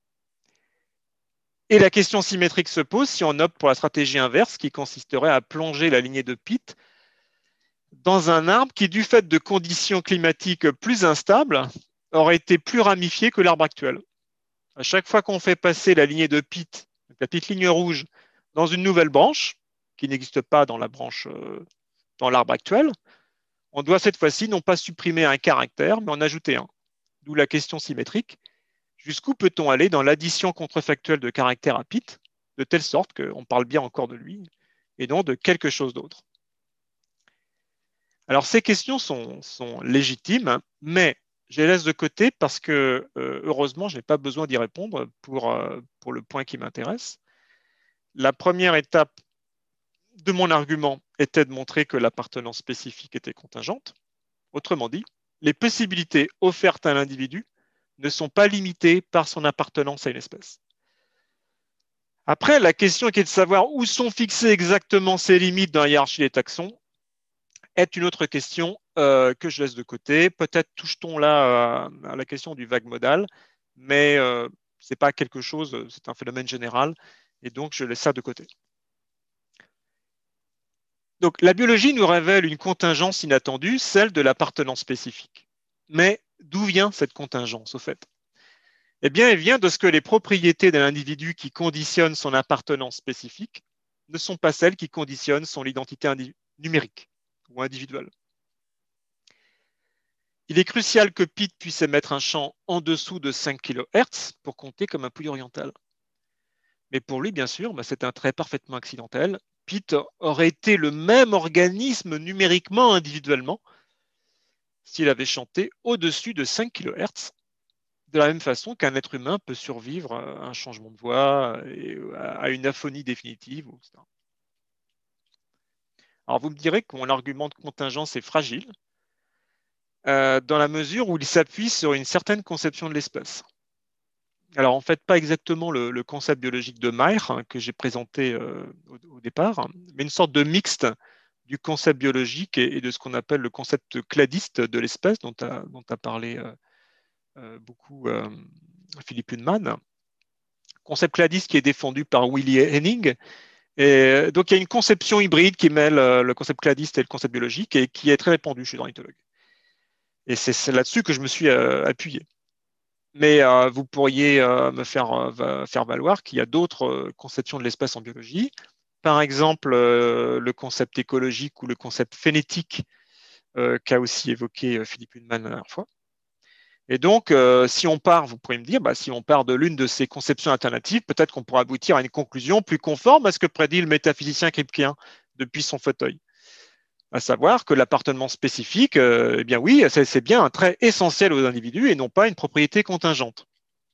B: Et la question symétrique se pose si on opte pour la stratégie inverse qui consisterait à plonger la lignée de Pith dans un arbre qui, du fait de conditions climatiques plus instables, aurait été plus ramifié que l'arbre actuel. À chaque fois qu'on fait passer la lignée de Pith, la petite ligne rouge, dans une nouvelle branche, qui n'existe pas dans la branche, euh, dans l'arbre actuel, on doit cette fois-ci non pas supprimer un caractère, mais en ajouter un. D'où la question symétrique. Jusqu'où peut-on aller dans l'addition contrefactuelle de caractères à Pith, de telle sorte qu'on parle bien encore de lui, et non de quelque chose d'autre? Alors, ces questions sont, sont légitimes, mais je les laisse de côté parce que, euh, heureusement, je n'ai pas besoin d'y répondre pour, euh, pour le point qui m'intéresse. La première étape de mon argument était de montrer que l'appartenance spécifique était contingente. Autrement dit, les possibilités offertes à l'individu ne sont pas limitées par son appartenance à une espèce. Après, la question qui est de savoir où sont fixées exactement ces limites dans la hiérarchie des taxons est une autre question euh, que je laisse de côté. Peut-être touche-t-on là euh, à la question du vague modal, mais euh, ce n'est pas quelque chose, c'est un phénomène général, et donc je laisse ça de côté. Donc la biologie nous révèle une contingence inattendue, celle de l'appartenance spécifique. Mais d'où vient cette contingence, au fait? Eh bien, elle vient de ce que les propriétés d'un individu qui conditionnent son appartenance spécifique ne sont pas celles qui conditionnent son identité numérique ou individuelle. Il est crucial que Pith puisse émettre un champ en dessous de cinq kilohertz pour compter comme un pouille oriental. Mais pour lui, bien sûr, bah, c'est un trait parfaitement accidentel. Pith aurait été le même organisme numériquement, individuellement, s'il avait chanté au-dessus de cinq kilohertz, de la même façon qu'un être humain peut survivre à un changement de voix et à une aphonie définitive, et cetera. Alors vous me direz que mon argument de contingence est fragile, euh, dans la mesure où il s'appuie sur une certaine conception de l'espèce. Alors en fait, pas exactement le, le concept biologique de Mayr hein, que j'ai présenté euh, au, au, départ, mais une sorte de mixte du concept biologique et, et de ce qu'on appelle le concept cladiste de l'espèce dont a, dont a parlé euh, euh, beaucoup euh, Philippe Hunnemann. Concept cladiste qui est défendu par Willy Henning. Et donc il y a une conception hybride qui mêle euh, le concept cladiste et le concept biologique et qui est très répandue chez les ornithologues. Et c'est là-dessus que je me suis euh, appuyé. Mais euh, vous pourriez euh, me faire, euh, faire valoir qu'il y a d'autres euh, conceptions de l'espace en biologie. Par exemple, euh, le concept écologique ou le concept phénétique euh, qu'a aussi évoqué euh, Philippe Hunnemann la dernière fois. Et donc, euh, si on part, vous pourrez me dire, bah, si on part de l'une de ces conceptions alternatives, peut-être qu'on pourra aboutir à une conclusion plus conforme à ce que prédit le métaphysicien kripkeïen depuis son fauteuil. À savoir que l'appartenance spécifique, euh, eh bien oui, c'est bien un trait essentiel aux individus et non pas une propriété contingente.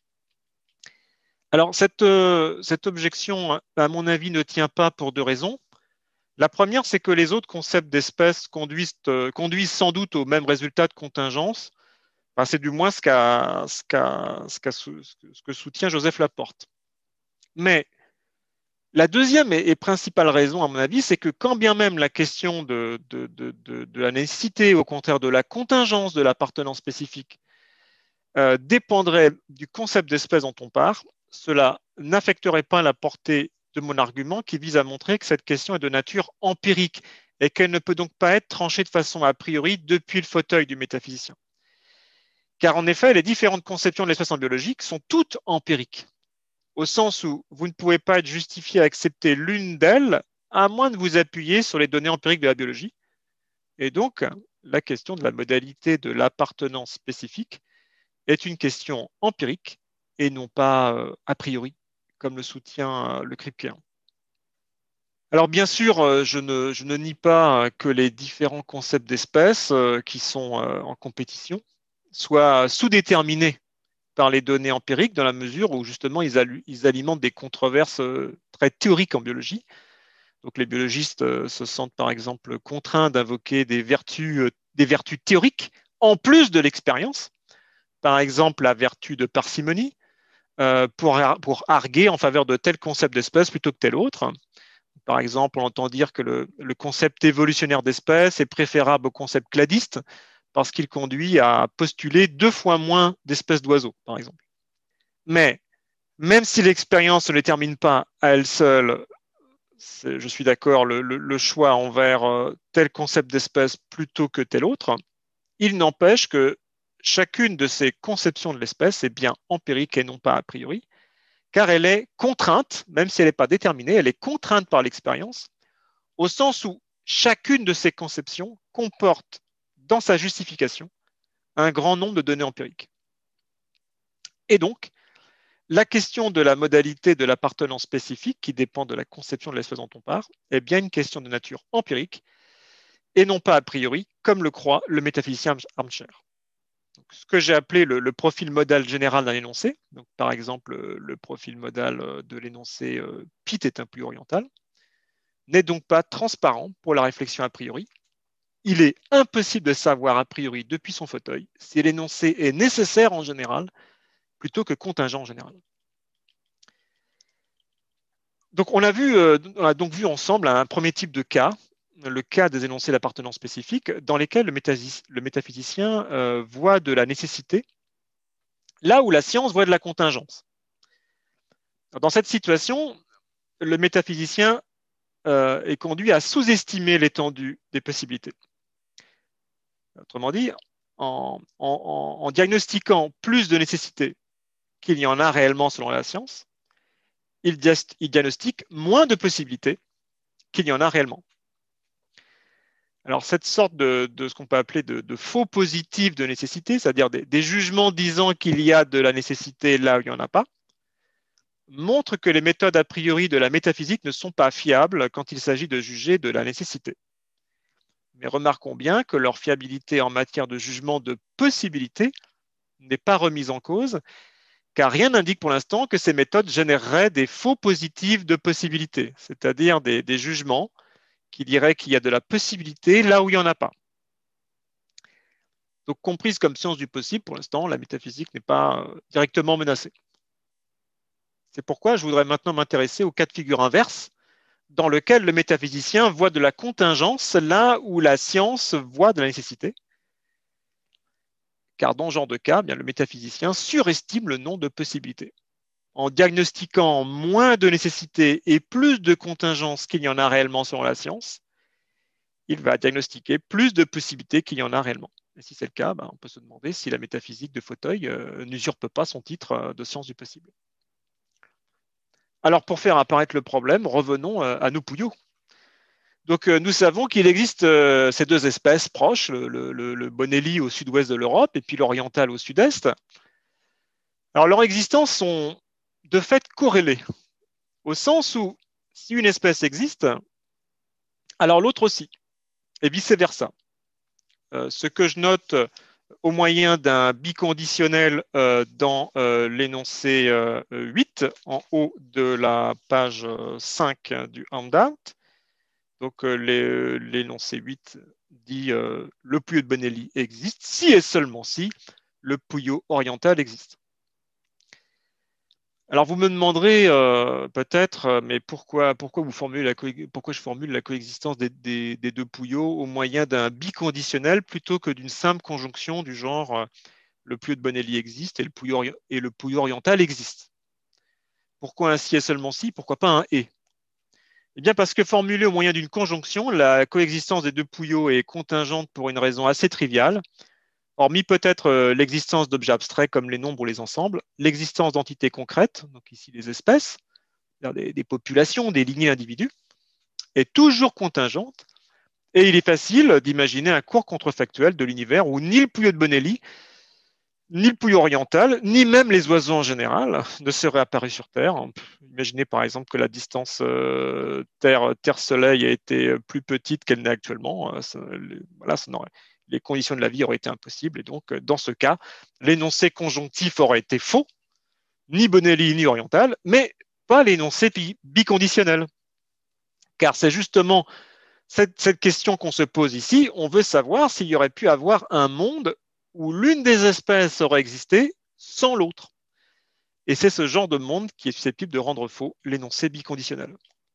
B: Alors, cette, euh, cette objection, à mon avis, ne tient pas pour deux raisons. La première, c'est que les autres concepts d'espèces conduisent, euh, conduisent sans doute au même résultat de contingence. Enfin, c'est du moins ce, qu ce, qu ce, qu ce que soutient Joseph Laporte. Mais la deuxième et, et principale raison, à mon avis, c'est que quand bien même la question de, de, de, de, de la nécessité, au contraire de la contingence de l'appartenance spécifique, euh, dépendrait du concept d'espèce dont on part, cela n'affecterait pas la portée de mon argument qui vise à montrer que cette question est de nature empirique et qu'elle ne peut donc pas être tranchée de façon a priori depuis le fauteuil du métaphysicien. Car en effet, les différentes conceptions de l'espèce en biologique sont toutes empiriques, au sens où vous ne pouvez pas être justifié à accepter l'une d'elles à moins de vous appuyer sur les données empiriques de la biologie. Et donc, la question de la modalité de l'appartenance spécifique est une question empirique et non pas euh, a priori, comme le soutient euh, le kripkeïen. Alors bien sûr, euh, je ne, je ne nie pas euh, que les différents concepts d'espèces euh, qui sont euh, en compétition soient sous-déterminés par les données empiriques dans la mesure où justement ils, alu- ils alimentent des controverses euh, très théoriques en biologie. Donc les biologistes euh, se sentent par exemple contraints d'invoquer des vertus, euh, des vertus théoriques en plus de l'expérience, par exemple la vertu de parcimonie, euh, pour, pour arguer en faveur de tel concept d'espèce plutôt que tel autre. Par exemple, on entend dire que le, le concept évolutionnaire d'espèce est préférable au concept cladiste parce qu'il conduit à postuler deux fois moins d'espèces d'oiseaux, par exemple. Mais même si l'expérience ne détermine pas à elle seule, je suis d'accord, le, le, le, choix envers euh, tel concept d'espèce plutôt que tel autre, il n'empêche que chacune de ces conceptions de l'espèce est bien empirique et non pas a priori, car elle est contrainte, même si elle n'est pas déterminée, elle est contrainte par l'expérience, au sens où chacune de ces conceptions comporte dans sa justification un grand nombre de données empiriques. Et donc, la question de la modalité de l'appartenance spécifique, qui dépend de la conception de l'espèce dont on part, est bien une question de nature empirique et non pas a priori, comme le croit le métaphysicien Armchair. Donc, ce que j'ai appelé le, le profil modal général d'un énoncé, donc, par exemple le profil modal de l'énoncé euh, Pete est un puits oriental, n'est donc pas transparent pour la réflexion a priori. Il est impossible de savoir a priori depuis son fauteuil si l'énoncé est nécessaire en général plutôt que contingent en général. Donc on a, vu, euh, on a donc vu ensemble un premier type de cas, le cas des énoncés d'appartenance spécifique, dans lesquels le, le métaphysicien euh, voit de la nécessité, là où la science voit de la contingence. Dans cette situation, le métaphysicien euh, est conduit à sous-estimer l'étendue des possibilités. Autrement dit, en, en, en diagnostiquant plus de nécessités qu'il y en a réellement selon la science, il, il diagnostique moins de possibilités qu'il y en a réellement. Alors, cette sorte de, de ce qu'on peut appeler de, de faux positifs de nécessité, c'est-à-dire des, des jugements disant qu'il y a de la nécessité là où il n'y en a pas, montre que les méthodes a priori de la métaphysique ne sont pas fiables quand il s'agit de juger de la nécessité. Mais remarquons bien que leur fiabilité en matière de jugement de possibilité n'est pas remise en cause, car rien n'indique pour l'instant que ces méthodes généreraient des faux positifs de possibilité, c'est-à-dire des, des jugements qui diraient qu'il y a de la possibilité là où il n'y en a pas. Donc, comprise comme science du possible, pour l'instant, la métaphysique n'est pas directement menacée. C'est pourquoi je voudrais maintenant m'intéresser au cas de figure inverse, dans lequel le métaphysicien voit de la contingence là où la science voit de la nécessité. Car dans ce genre de cas, bien, le métaphysicien surestime le nombre de possibilités. En diagnostiquant moins de nécessité et plus de contingence qu'il y en a réellement selon la science, il va diagnostiquer plus de possibilités qu'il y en a réellement. Et si c'est le cas, ben, on peut se demander si la métaphysique de Fauteuil euh, n'usurpe pas son titre euh, de science du possible. Alors, pour faire apparaître le problème, revenons euh, à nos pouillots. Donc, euh, nous savons qu'il existe euh, ces deux espèces proches, le, le, le bonelli au sud-ouest de l'Europe et puis l'oriental au sud-est. Alors, leur existence sont de fait corrélées, au sens où si une espèce existe, alors l'autre aussi, et vice-versa. Euh, ce que je note au moyen d'un biconditionnel euh, dans euh, l'énoncé euh, huit, en haut de la page cinq du handout. Donc euh, l'énoncé huit dit euh, le Puyo de Bonelli existe si et seulement si le Puyo oriental existe. Alors vous me demanderez euh, peut-être, euh, mais pourquoi, pourquoi, vous formulez la pourquoi je formule la coexistence des, des, des deux Puyos au moyen d'un biconditionnel plutôt que d'une simple conjonction du genre euh, le Puyo de Bonelli existe et le Puyo, et le Puyo oriental existe. Pourquoi un si et seulement si? Pourquoi pas un et? Eh bien parce que formulé au moyen d'une conjonction, la coexistence des deux Puyos est contingente pour une raison assez triviale. Hormis peut-être euh, l'existence d'objets abstraits comme les nombres ou les ensembles, l'existence d'entités concrètes, donc ici des espèces, des, des populations, des lignées d'individus, est toujours contingente. Et il est facile d'imaginer un cours contrefactuel de l'univers où ni le Puyo de Bonelli, ni le Pouille oriental, ni même les oiseaux en général ne seraient apparus sur Terre. Imaginez par exemple que la distance euh, Terre-Soleil a été plus petite qu'elle n'est actuellement. Euh, ça, les, voilà, ça les conditions de la vie auraient été impossibles. Et donc, dans ce cas, l'énoncé conjonctif aurait été faux, ni Bonelli ni oriental, mais pas l'énoncé biconditionnel. Car c'est justement cette, cette question qu'on se pose ici. On veut savoir s'il y aurait pu avoir un monde où l'une des espèces aurait existé sans l'autre. Et c'est ce genre de monde qui est susceptible de rendre faux l'énoncé biconditionnel.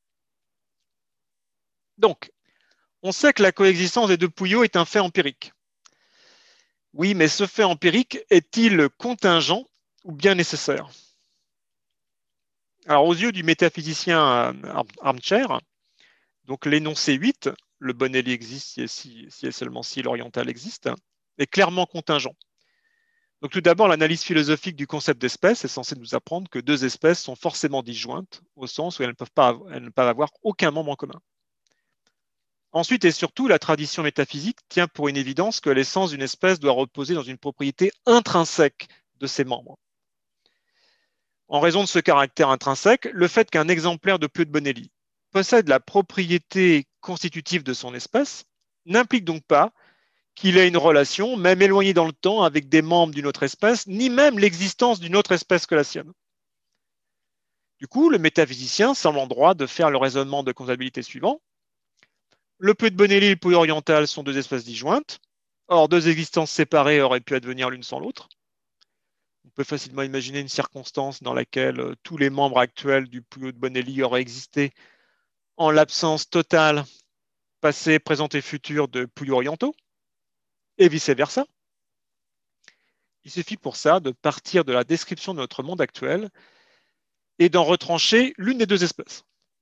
B: Donc, on sait que la coexistence des deux pouillots est un fait empirique. Oui, mais ce fait empirique est-il contingent ou bien nécessaire? Alors, aux yeux du métaphysicien Armchair, donc l'énoncé huit, le Bonelli existe si, si et seulement si l'oriental existe, est clairement contingent. Donc tout d'abord, l'analyse philosophique du concept d'espèce est censée nous apprendre que deux espèces sont forcément disjointes, au sens où elles ne peuvent pas, elles ne peuvent avoir aucun membre en commun. Ensuite et surtout, la tradition métaphysique tient pour une évidence que l'essence d'une espèce doit reposer dans une propriété intrinsèque de ses membres. En raison de ce caractère intrinsèque, le fait qu'un exemplaire de Pouillot de Bonelli possède la propriété constitutive de son espèce n'implique donc pas qu'il ait une relation, même éloignée dans le temps, avec des membres d'une autre espèce, ni même l'existence d'une autre espèce que la sienne. Du coup, le métaphysicien semble en droit de faire le raisonnement de comptabilité suivant. Le Pouillot de Bonelli et le Pouillot oriental sont deux espèces disjointes. Or, deux existences séparées auraient pu advenir l'une sans l'autre. On peut facilement imaginer une circonstance dans laquelle euh, tous les membres actuels du Pouillot de Bonelli auraient existé en l'absence totale, passé, présent et futur de Pouillots orientaux, et vice-versa. Il suffit pour ça de partir de la description de notre monde actuel et d'en retrancher l'une des deux espèces.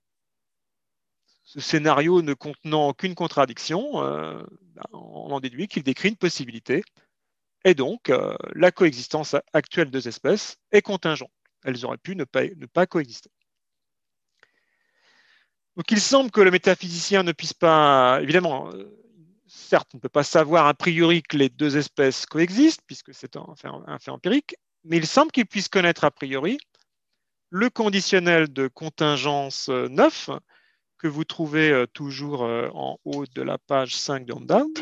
B: Ce scénario ne contenant aucune contradiction, euh, on en déduit qu'il décrit une possibilité. Et donc, euh, la coexistence actuelle des espèces est contingente. Elles auraient pu ne pas, ne pas coexister. Donc, il semble que le métaphysicien ne puisse pas, évidemment, euh, certes, on ne peut pas savoir a priori que les deux espèces coexistent, puisque c'est un, un fait empirique, mais il semble qu'il puisse connaître a priori le conditionnel de contingence neuf, que vous trouvez euh, toujours euh, en haut de la page cinq de handout.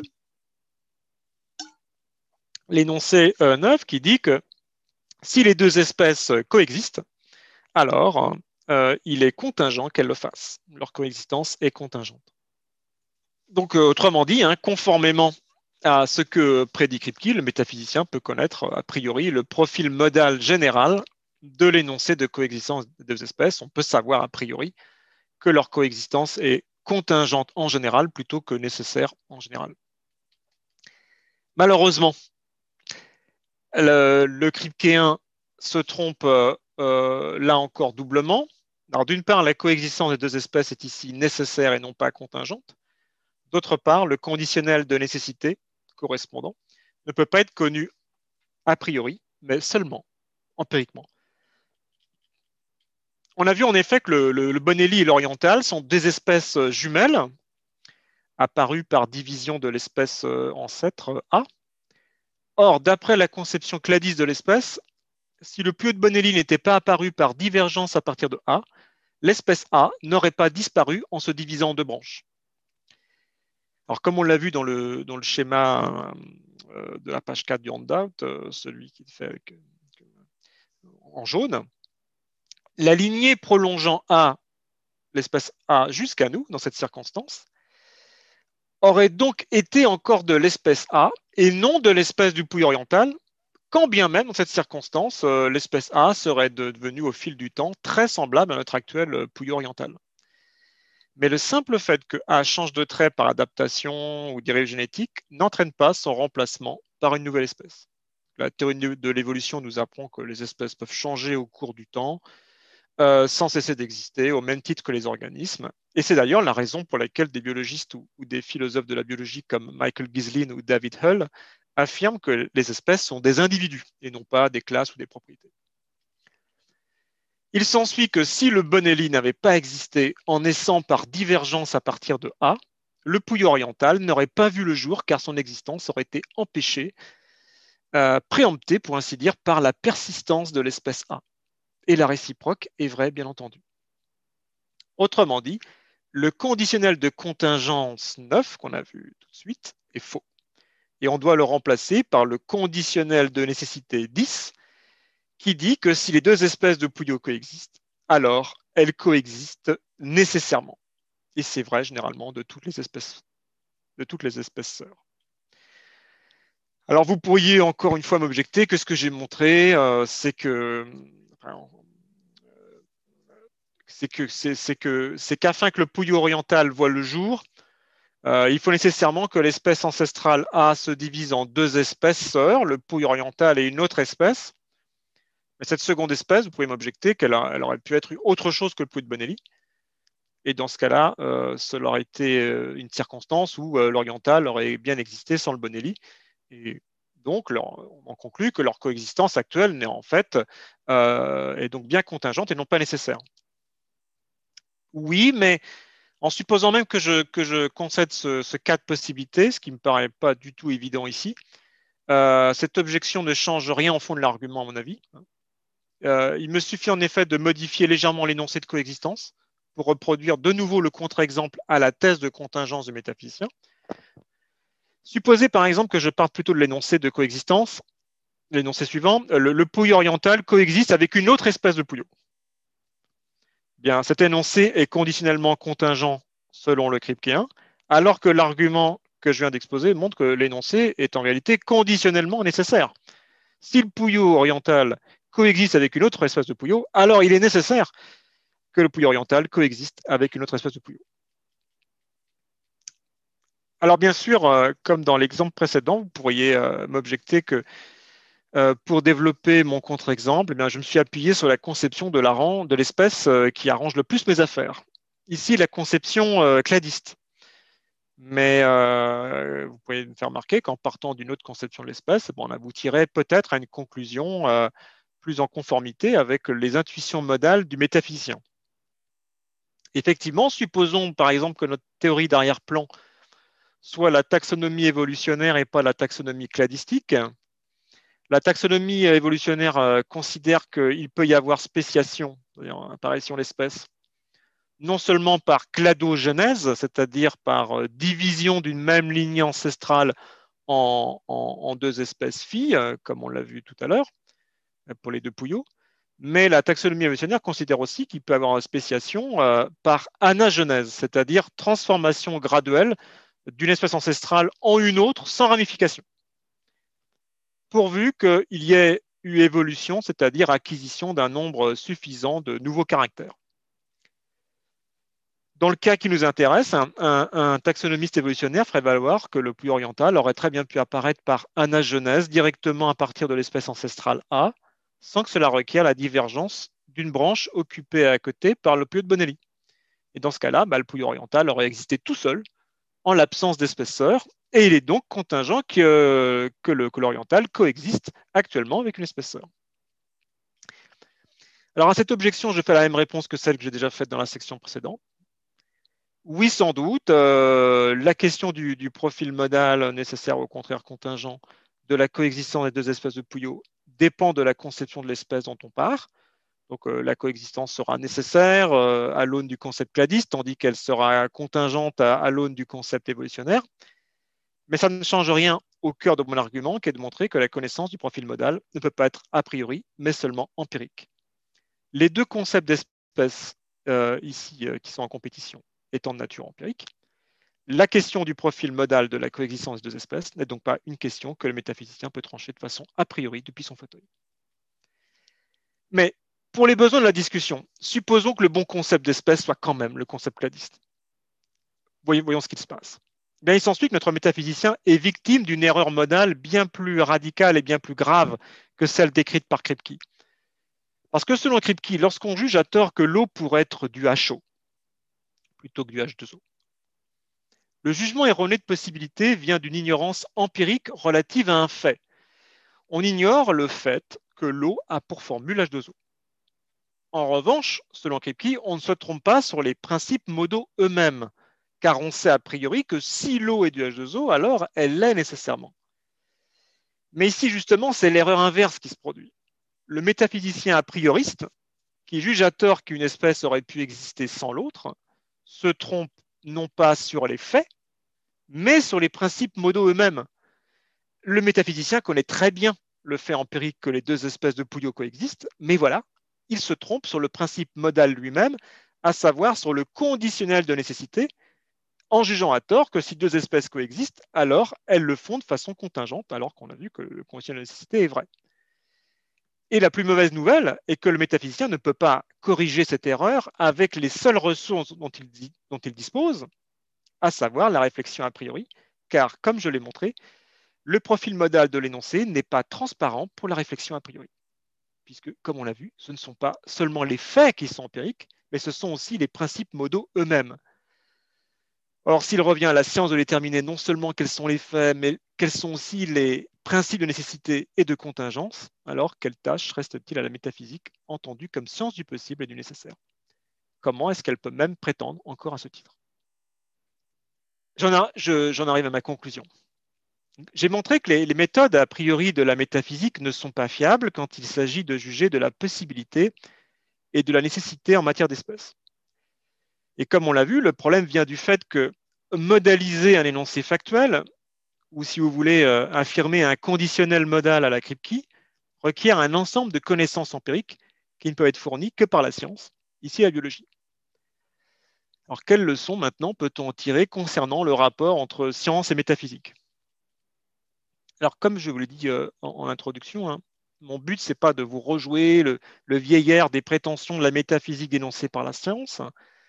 B: L'énoncé euh, neuf qui dit que si les deux espèces coexistent, alors euh, il est contingent qu'elles le fassent. Leur coexistence est contingente. Donc, euh, autrement dit, hein, conformément à ce que prédit Kripke, le métaphysicien peut connaître a priori le profil modal général de l'énoncé de coexistence des deux espèces. On peut savoir a priori que leur coexistence est contingente en général plutôt que nécessaire en général. Malheureusement, le, le Kripkeien se trompe euh, euh, là encore doublement. Alors, d'une part, la coexistence des deux espèces est ici nécessaire et non pas contingente. D'autre part, le conditionnel de nécessité correspondant ne peut pas être connu a priori, mais seulement empiriquement. On a vu en effet que le, le, le Bonelli et l'oriental sont des espèces jumelles apparues par division de l'espèce ancêtre A. Or, d'après la conception cladiste de l'espèce, si le Pouillot de Bonelli n'était pas apparu par divergence à partir de A, l'espèce A n'aurait pas disparu en se divisant en deux branches. Alors, comme on l'a vu dans le, dans le schéma euh, de la page quatre du handout, euh, celui qui est fait avec, euh, en jaune, la lignée prolongeant A, l'espèce A jusqu'à nous, dans cette circonstance, aurait donc été encore de l'espèce A et non de l'espèce du Pouille oriental, quand bien même, dans cette circonstance, euh, l'espèce A serait devenue au fil du temps très semblable à notre actuel Pouillot oriental. Mais le simple fait que A change de trait par adaptation ou dérive génétique n'entraîne pas son remplacement par une nouvelle espèce. La théorie de l'évolution nous apprend que les espèces peuvent changer au cours du temps euh, sans cesser d'exister, au même titre que les organismes. Et c'est d'ailleurs la raison pour laquelle des biologistes ou, ou des philosophes de la biologie comme Michael Gislin ou David Hull affirment que les espèces sont des individus et non pas des classes ou des propriétés. Il s'ensuit que si le Bonelli n'avait pas existé en naissant par divergence à partir de A, le Pouillot oriental n'aurait pas vu le jour car son existence aurait été empêchée euh, préempté, pour ainsi dire, par la persistance de l'espèce A. Et la réciproque est vraie, bien entendu. Autrement dit, le conditionnel de contingence neuf, qu'on a vu tout de suite, est faux. Et on doit le remplacer par le conditionnel de nécessité dix, qui dit que si les deux espèces de Puyo coexistent, alors elles coexistent nécessairement. Et c'est vrai généralement de toutes les espèces, de toutes les espèces sœurs. Alors vous pourriez encore une fois m'objecter que ce que j'ai montré, euh, c'est que, enfin, c'est que c'est que c'est qu'afin que le Puyo oriental voit le jour, euh, il faut nécessairement que l'espèce ancestrale A se divise en deux espèces sœurs, le Puyo oriental et une autre espèce. Mais cette seconde espèce, vous pouvez m'objecter qu'elle elle aurait pu être autre chose que le Puyo de Bonelli. Et dans ce cas-là, euh, cela aurait été une circonstance où euh, l'oriental aurait bien existé sans le Bonelli. Et donc, leur, on en conclut que leur coexistence actuelle n'est en fait euh, est donc bien contingente et non pas nécessaire. Oui, mais en supposant même que je, que je concède ce, ce cas de possibilité, ce qui ne me paraît pas du tout évident ici, euh, cette objection ne change rien au fond de l'argument, à mon avis. Euh, il me suffit en effet de modifier légèrement l'énoncé de coexistence pour reproduire de nouveau le contre-exemple à la thèse de contingence du métaphysicien. Supposez par exemple que je parte plutôt de l'énoncé de coexistence, l'énoncé suivant, le, le Puyo oriental coexiste avec une autre espèce de Puyo. Bien, cet énoncé est conditionnellement contingent selon le Kripkeien, alors que l'argument que je viens d'exposer montre que l'énoncé est en réalité conditionnellement nécessaire. Si le Puyo oriental coexiste avec une autre espèce de Puyo, alors il est nécessaire que le Puyo oriental coexiste avec une autre espèce de Puyo. Alors bien sûr, euh, comme dans l'exemple précédent, vous pourriez euh, m'objecter que euh, pour développer mon contre-exemple, eh je me suis appuyé sur la conception de la de l'espèce euh, qui arrange le plus mes affaires. Ici, la conception euh, cladiste. Mais euh, vous pouvez me faire remarquer qu'en partant d'une autre conception de l'espèce, bon, on aboutirait peut-être à une conclusion euh, plus en conformité avec les intuitions modales du métaphysicien. Effectivement, supposons par exemple que notre théorie d'arrière-plan soit la taxonomie évolutionnaire et pas la taxonomie cladistique. La taxonomie évolutionnaire euh, considère qu'il peut y avoir spéciation, c'est-à-dire apparition de l'espèce, non seulement par cladogenèse, c'est-à-dire par euh, division d'une même lignée ancestrale en, en, en deux espèces filles, euh, comme on l'a vu tout à l'heure, pour les deux Puyo, mais la taxonomie évolutionnaire considère aussi qu'il peut y avoir une spéciation euh, par anagenèse, c'est-à-dire transformation graduelle d'une espèce ancestrale en une autre sans ramification, pourvu qu'il y ait eu évolution, c'est-à-dire acquisition d'un nombre suffisant de nouveaux caractères. Dans le cas qui nous intéresse, un, un, un taxonomiste évolutionnaire ferait valoir que le Puyo oriental aurait très bien pu apparaître par anagenèse directement à partir de l'espèce ancestrale A, sans que cela requiert la divergence d'une branche occupée à côté par le Puyo de Bonelli. Et dans ce cas-là, bah, le Puyo oriental aurait existé tout seul, en l'absence d'espèce sœur, et il est donc contingent que, que l'oriental coexiste actuellement avec une espèce sœur. Alors à cette objection, je fais la même réponse que celle que j'ai déjà faite dans la section précédente. Oui, sans doute. Euh, la question du, du profil modal nécessaire, au contraire contingent, de la coexistence des deux espèces de Puyo dépend de la conception de l'espèce dont on part. Donc euh, la coexistence sera nécessaire euh, à l'aune du concept cladiste, tandis qu'elle sera contingente à, à l'aune du concept évolutionnaire. Mais ça ne change rien au cœur de mon argument, qui est de montrer que la connaissance du profil modal ne peut pas être a priori, mais seulement empirique. Les deux concepts d'espèces euh, ici euh, qui sont en compétition étant de nature empirique, la question du profil modal de la coexistence des deux espèces n'est donc pas une question que le métaphysicien peut trancher de façon a priori depuis son fauteuil. Mais pour les besoins de la discussion, supposons que le bon concept d'espèce soit quand même le concept cladiste. Voyons, voyons ce qu'il se passe. Bien, il s'ensuit que notre métaphysicien est victime d'une erreur modale bien plus radicale et bien plus grave que celle décrite par Kripke. Parce que selon Kripke, lorsqu'on juge à tort que l'eau pourrait être du H O plutôt que du H deux O, le jugement erroné de possibilité vient d'une ignorance empirique relative à un fait. On ignore le fait que l'eau a pour formule H deux O. En revanche, selon Kripke, on ne se trompe pas sur les principes modaux eux-mêmes, car on sait a priori que si l'eau est du H deux O, alors elle l'est nécessairement. Mais ici, justement, c'est l'erreur inverse qui se produit. Le métaphysicien a prioriste, qui juge à tort qu'une espèce aurait pu exister sans l'autre, se trompe non pas sur les faits, mais sur les principes modaux eux-mêmes. Le métaphysicien connaît très bien le fait empirique que les deux espèces de Puyo coexistent, mais voilà, il se trompe sur le principe modal lui-même, à savoir sur le conditionnel de nécessité, en jugeant à tort que si deux espèces coexistent, alors elles le font de façon contingente, alors qu'on a vu que le conditionnel de nécessité est vrai. Et la plus mauvaise nouvelle est que le métaphysicien ne peut pas corriger cette erreur avec les seules ressources dont il, dit, dont il dispose, à savoir la réflexion a priori, car, comme je l'ai montré, le profil modal de l'énoncé n'est pas transparent pour la réflexion a priori, puisque, comme on l'a vu, ce ne sont pas seulement les faits qui sont empiriques, mais ce sont aussi les principes modaux eux-mêmes. Or, s'il revient à la science de déterminer non seulement quels sont les faits, mais quels sont aussi les principes de nécessité et de contingence, alors quelle tâche reste-t-il à la métaphysique, entendue comme science du possible et du nécessaire? Comment est-ce qu'elle peut même prétendre encore à ce titre? J'en, j'en arrive à ma conclusion. J'ai montré que les, les méthodes a priori de la métaphysique ne sont pas fiables quand il s'agit de juger de la possibilité et de la nécessité en matière d'espèces. Et comme on l'a vu, le problème vient du fait que modaliser un énoncé factuel, ou si vous voulez euh, affirmer un conditionnel modal à la Kripke, requiert un ensemble de connaissances empiriques qui ne peuvent être fournies que par la science, ici la biologie. Alors, quelles leçons maintenant peut-on en tirer concernant le rapport entre science et métaphysique? Alors, comme je vous l'ai dit euh, en, en, introduction, hein, mon but, ce n'est pas de vous rejouer le, le vieil air des prétentions de la métaphysique dénoncée par la science.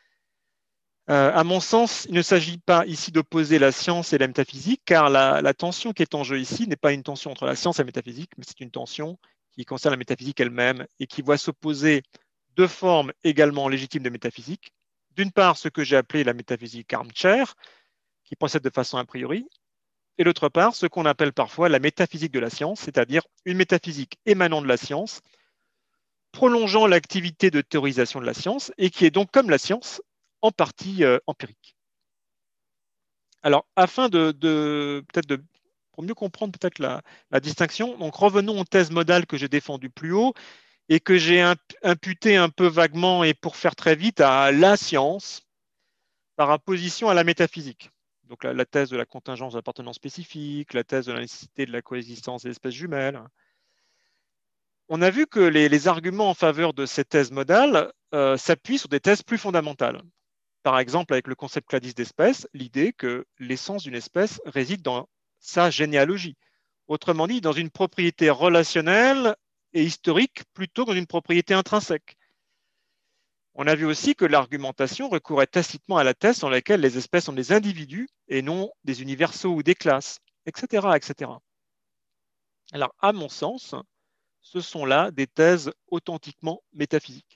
B: Euh, à mon sens, il ne s'agit pas ici d'opposer la science et la métaphysique, car la, la tension qui est en jeu ici n'est pas une tension entre la science et la métaphysique, mais c'est une tension qui concerne la métaphysique elle-même et qui voit s'opposer deux formes également légitimes de métaphysique. D'une part, ce que j'ai appelé la métaphysique armchair, qui procède de façon a priori, et d'autre part, ce qu'on appelle parfois la métaphysique de la science, c'est-à-dire une métaphysique émanant de la science, prolongeant l'activité de théorisation de la science, et qui est donc, comme la science, en partie euh, empirique. Alors, afin de, de peut-être de, pour mieux comprendre peut-être la, la distinction, donc revenons aux thèses modales que j'ai défendues plus haut et que j'ai imputées un peu vaguement et pour faire très vite à la science par opposition à la métaphysique. Donc la, la thèse de la contingence d'appartenance spécifique, la thèse de la nécessité de la coexistence des espèces jumelles. On a vu que les, les arguments en faveur de ces thèses modales euh, s'appuient sur des thèses plus fondamentales. Par exemple, avec le concept cladiste d'espèce, l'idée que l'essence d'une espèce réside dans sa généalogie. Autrement dit, dans une propriété relationnelle et historique plutôt que dans une propriété intrinsèque. On a vu aussi que l'argumentation recourait tacitement à la thèse dans laquelle les espèces sont des individus et non des universaux ou des classes, et cetera, et cetera. Alors, à mon sens, ce sont là des thèses authentiquement métaphysiques.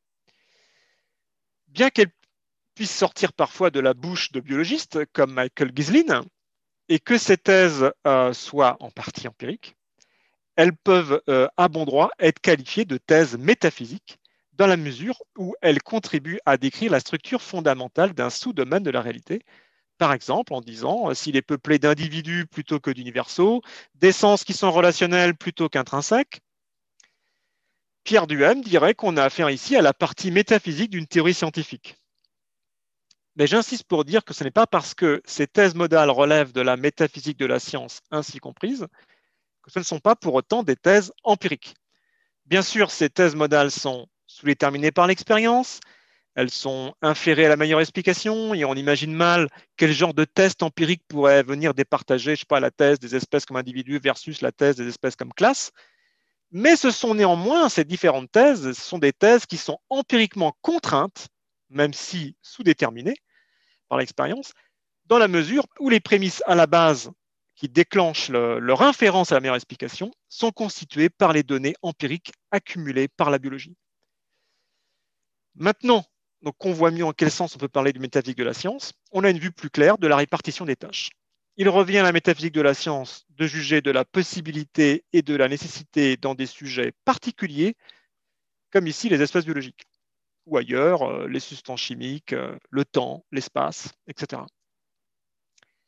B: Bien qu'elles puissent sortir parfois de la bouche de biologistes comme Michael Gislin, et que ces thèses euh, soient en partie empiriques, elles peuvent euh, à bon droit être qualifiées de thèses métaphysiques dans la mesure où elles contribuent à décrire la structure fondamentale d'un sous-domaine de la réalité, par exemple en disant euh, s'il est peuplé d'individus plutôt que d'universaux, d'essences qui sont relationnelles plutôt qu'intrinsèques. Pierre Duhem dirait qu'on a affaire ici à la partie métaphysique d'une théorie scientifique. Mais j'insiste pour dire que ce n'est pas parce que ces thèses modales relèvent de la métaphysique de la science ainsi comprise que ce ne sont pas pour autant des thèses empiriques. Bien sûr, ces thèses modales sont sous-déterminées par l'expérience, elles sont inférées à la meilleure explication, et on imagine mal quel genre de test empirique pourrait venir départager, je ne sais pas, la thèse des espèces comme individus versus la thèse des espèces comme classe. Mais ce sont néanmoins, ces différentes thèses, ce sont des thèses qui sont empiriquement contraintes, même si sous-déterminées par l'expérience, dans la mesure où les prémices à la base qui déclenchent le, leur inférence à la meilleure explication sont constituées par les données empiriques accumulées par la biologie. Maintenant, donc, qu'on voit mieux en quel sens on peut parler du métaphysique de la science, on a une vue plus claire de la répartition des tâches. Il revient à la métaphysique de la science de juger de la possibilité et de la nécessité dans des sujets particuliers, comme ici les espèces biologiques, ou ailleurs, euh, les substances chimiques, euh, le temps, l'espace, et cetera.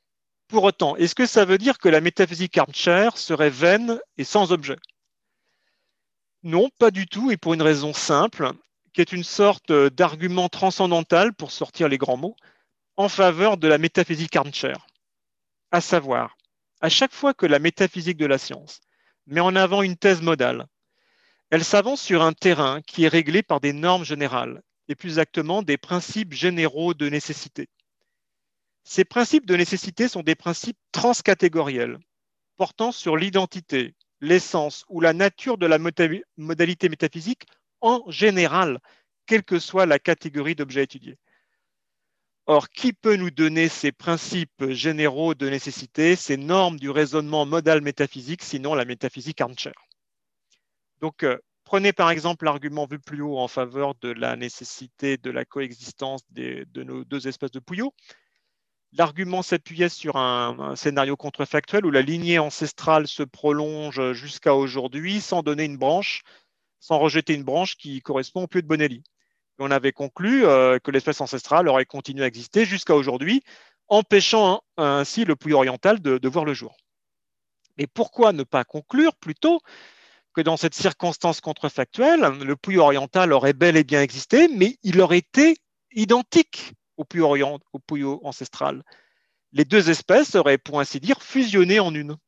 B: Pour autant, est-ce que ça veut dire que la métaphysique armchair serait vaine et sans objet? Non, pas du tout, et pour une raison simple, qui est une sorte d'argument transcendantal, pour sortir les grands mots, en faveur de la métaphysique armchair. À savoir, à chaque fois que la métaphysique de la science met en avant une thèse modale, elle s'avance sur un terrain qui est réglé par des normes générales, et plus exactement des principes généraux de nécessité. Ces principes de nécessité sont des principes transcatégoriels, portant sur l'identité, l'essence ou la nature de la modalité métaphysique en général, quelle que soit la catégorie d'objet étudié. Or, qui peut nous donner ces principes généraux de nécessité, ces normes du raisonnement modal métaphysique, sinon la métaphysique armchair? Donc, euh, prenez par exemple l'argument vu plus haut en faveur de la nécessité de la coexistence des, de nos deux espèces de Pouillot. L'argument s'appuyait sur un, un scénario contrefactuel où la lignée ancestrale se prolonge jusqu'à aujourd'hui sans donner une branche, sans rejeter une branche qui correspond au Pouillot de Bonelli. Et on avait conclu euh, que l'espèce ancestrale aurait continué à exister jusqu'à aujourd'hui, empêchant hein, ainsi le Pouillot oriental de, de voir le jour. Et pourquoi ne pas conclure plutôt que dans cette circonstance contrefactuelle, le Pouillot oriental aurait bel et bien existé, mais il aurait été identique au Pouillot, orient, au Pouillot ancestral. Les deux espèces auraient, pour ainsi dire, fusionné en une.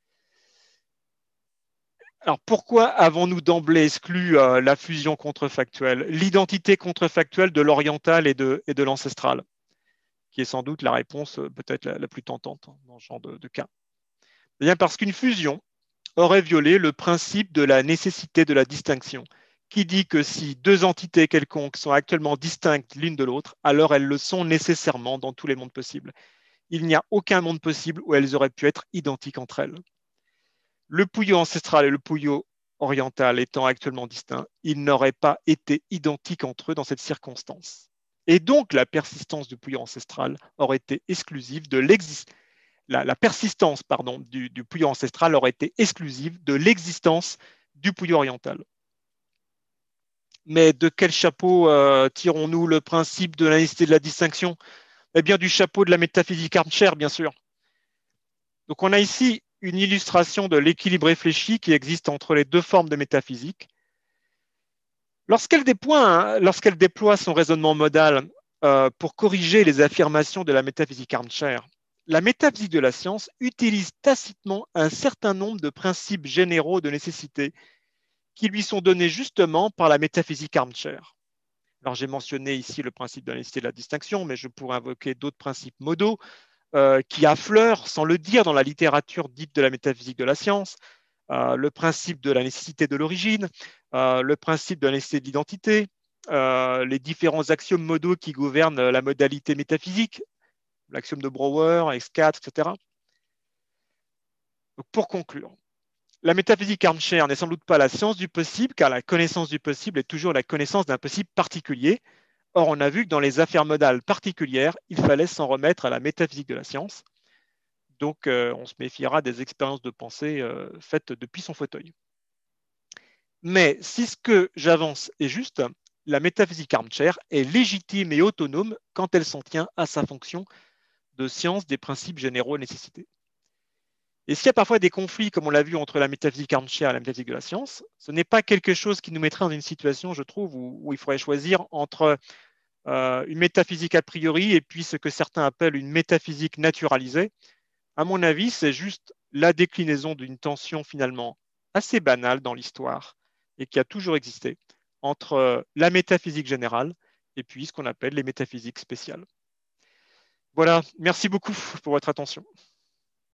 B: Alors pourquoi avons-nous d'emblée exclu euh, la fusion contrefactuelle, l'identité contrefactuelle de l'oriental et de, et de l'ancestral, qui est sans doute la réponse euh, peut-être la, la, plus tentante hein, dans ce genre de, de cas? Eh bien parce qu'une fusion aurait violé le principe de la nécessité de la distinction, qui dit que si deux entités quelconques sont actuellement distinctes l'une de l'autre, alors elles le sont nécessairement dans tous les mondes possibles. Il n'y a aucun monde possible où elles auraient pu être identiques entre elles. Le Pouillot ancestral et le Pouillot oriental étant actuellement distincts, ils n'auraient pas été identiques entre eux dans cette circonstance. Et donc, la persistance du Pouillot ancestral aurait été exclusive de l'existence. La, la, persistance pardon, du, du Pouillot ancestral aurait été exclusive de l'existence du Pouillot oriental. Mais de quel chapeau euh, tirons-nous le principe de la nécessité de la distinction? Eh bien, du chapeau de la métaphysique armchair, bien sûr. Donc, on a ici une illustration de l'équilibre réfléchi qui existe entre les deux formes de métaphysique. Lorsqu'elle déploie, lorsqu'elle déploie son raisonnement modal euh, pour corriger les affirmations de la métaphysique armchair, la métaphysique de la science utilise tacitement un certain nombre de principes généraux de nécessité qui lui sont donnés justement par la métaphysique armchair. Alors j'ai mentionné ici le principe de la nécessité de la distinction, mais je pourrais invoquer d'autres principes modaux euh, qui affleurent, sans le dire, dans la littérature dite de la métaphysique de la science, euh, le principe de la nécessité de l'origine, euh, le principe de la nécessité de l'identité, euh, les différents axiomes modaux qui gouvernent la modalité métaphysique, l'axiome de Brouwer, X quatre, et cetera. Donc, pour conclure, la métaphysique armchair n'est sans doute pas la science du possible, car la connaissance du possible est toujours la connaissance d'un possible particulier. Or, on a vu que dans les affaires modales particulières, il fallait s'en remettre à la métaphysique de la science. Donc, euh, on se méfiera des expériences de pensée euh, faites depuis son fauteuil. Mais si ce que j'avance est juste, la métaphysique armchair est légitime et autonome quand elle s'en tient à sa fonction de science des principes généraux nécessités. Et s'il y a parfois des conflits, comme on l'a vu, entre la métaphysique armchair et la métaphysique de la science, ce n'est pas quelque chose qui nous mettrait dans une situation, je trouve, où, où il faudrait choisir entre euh, une métaphysique a priori et puis ce que certains appellent une métaphysique naturalisée. À mon avis, c'est juste la déclinaison d'une tension finalement assez banale dans l'histoire et qui a toujours existé entre la métaphysique générale et puis ce qu'on appelle les métaphysiques spéciales. Voilà, merci beaucoup pour votre attention.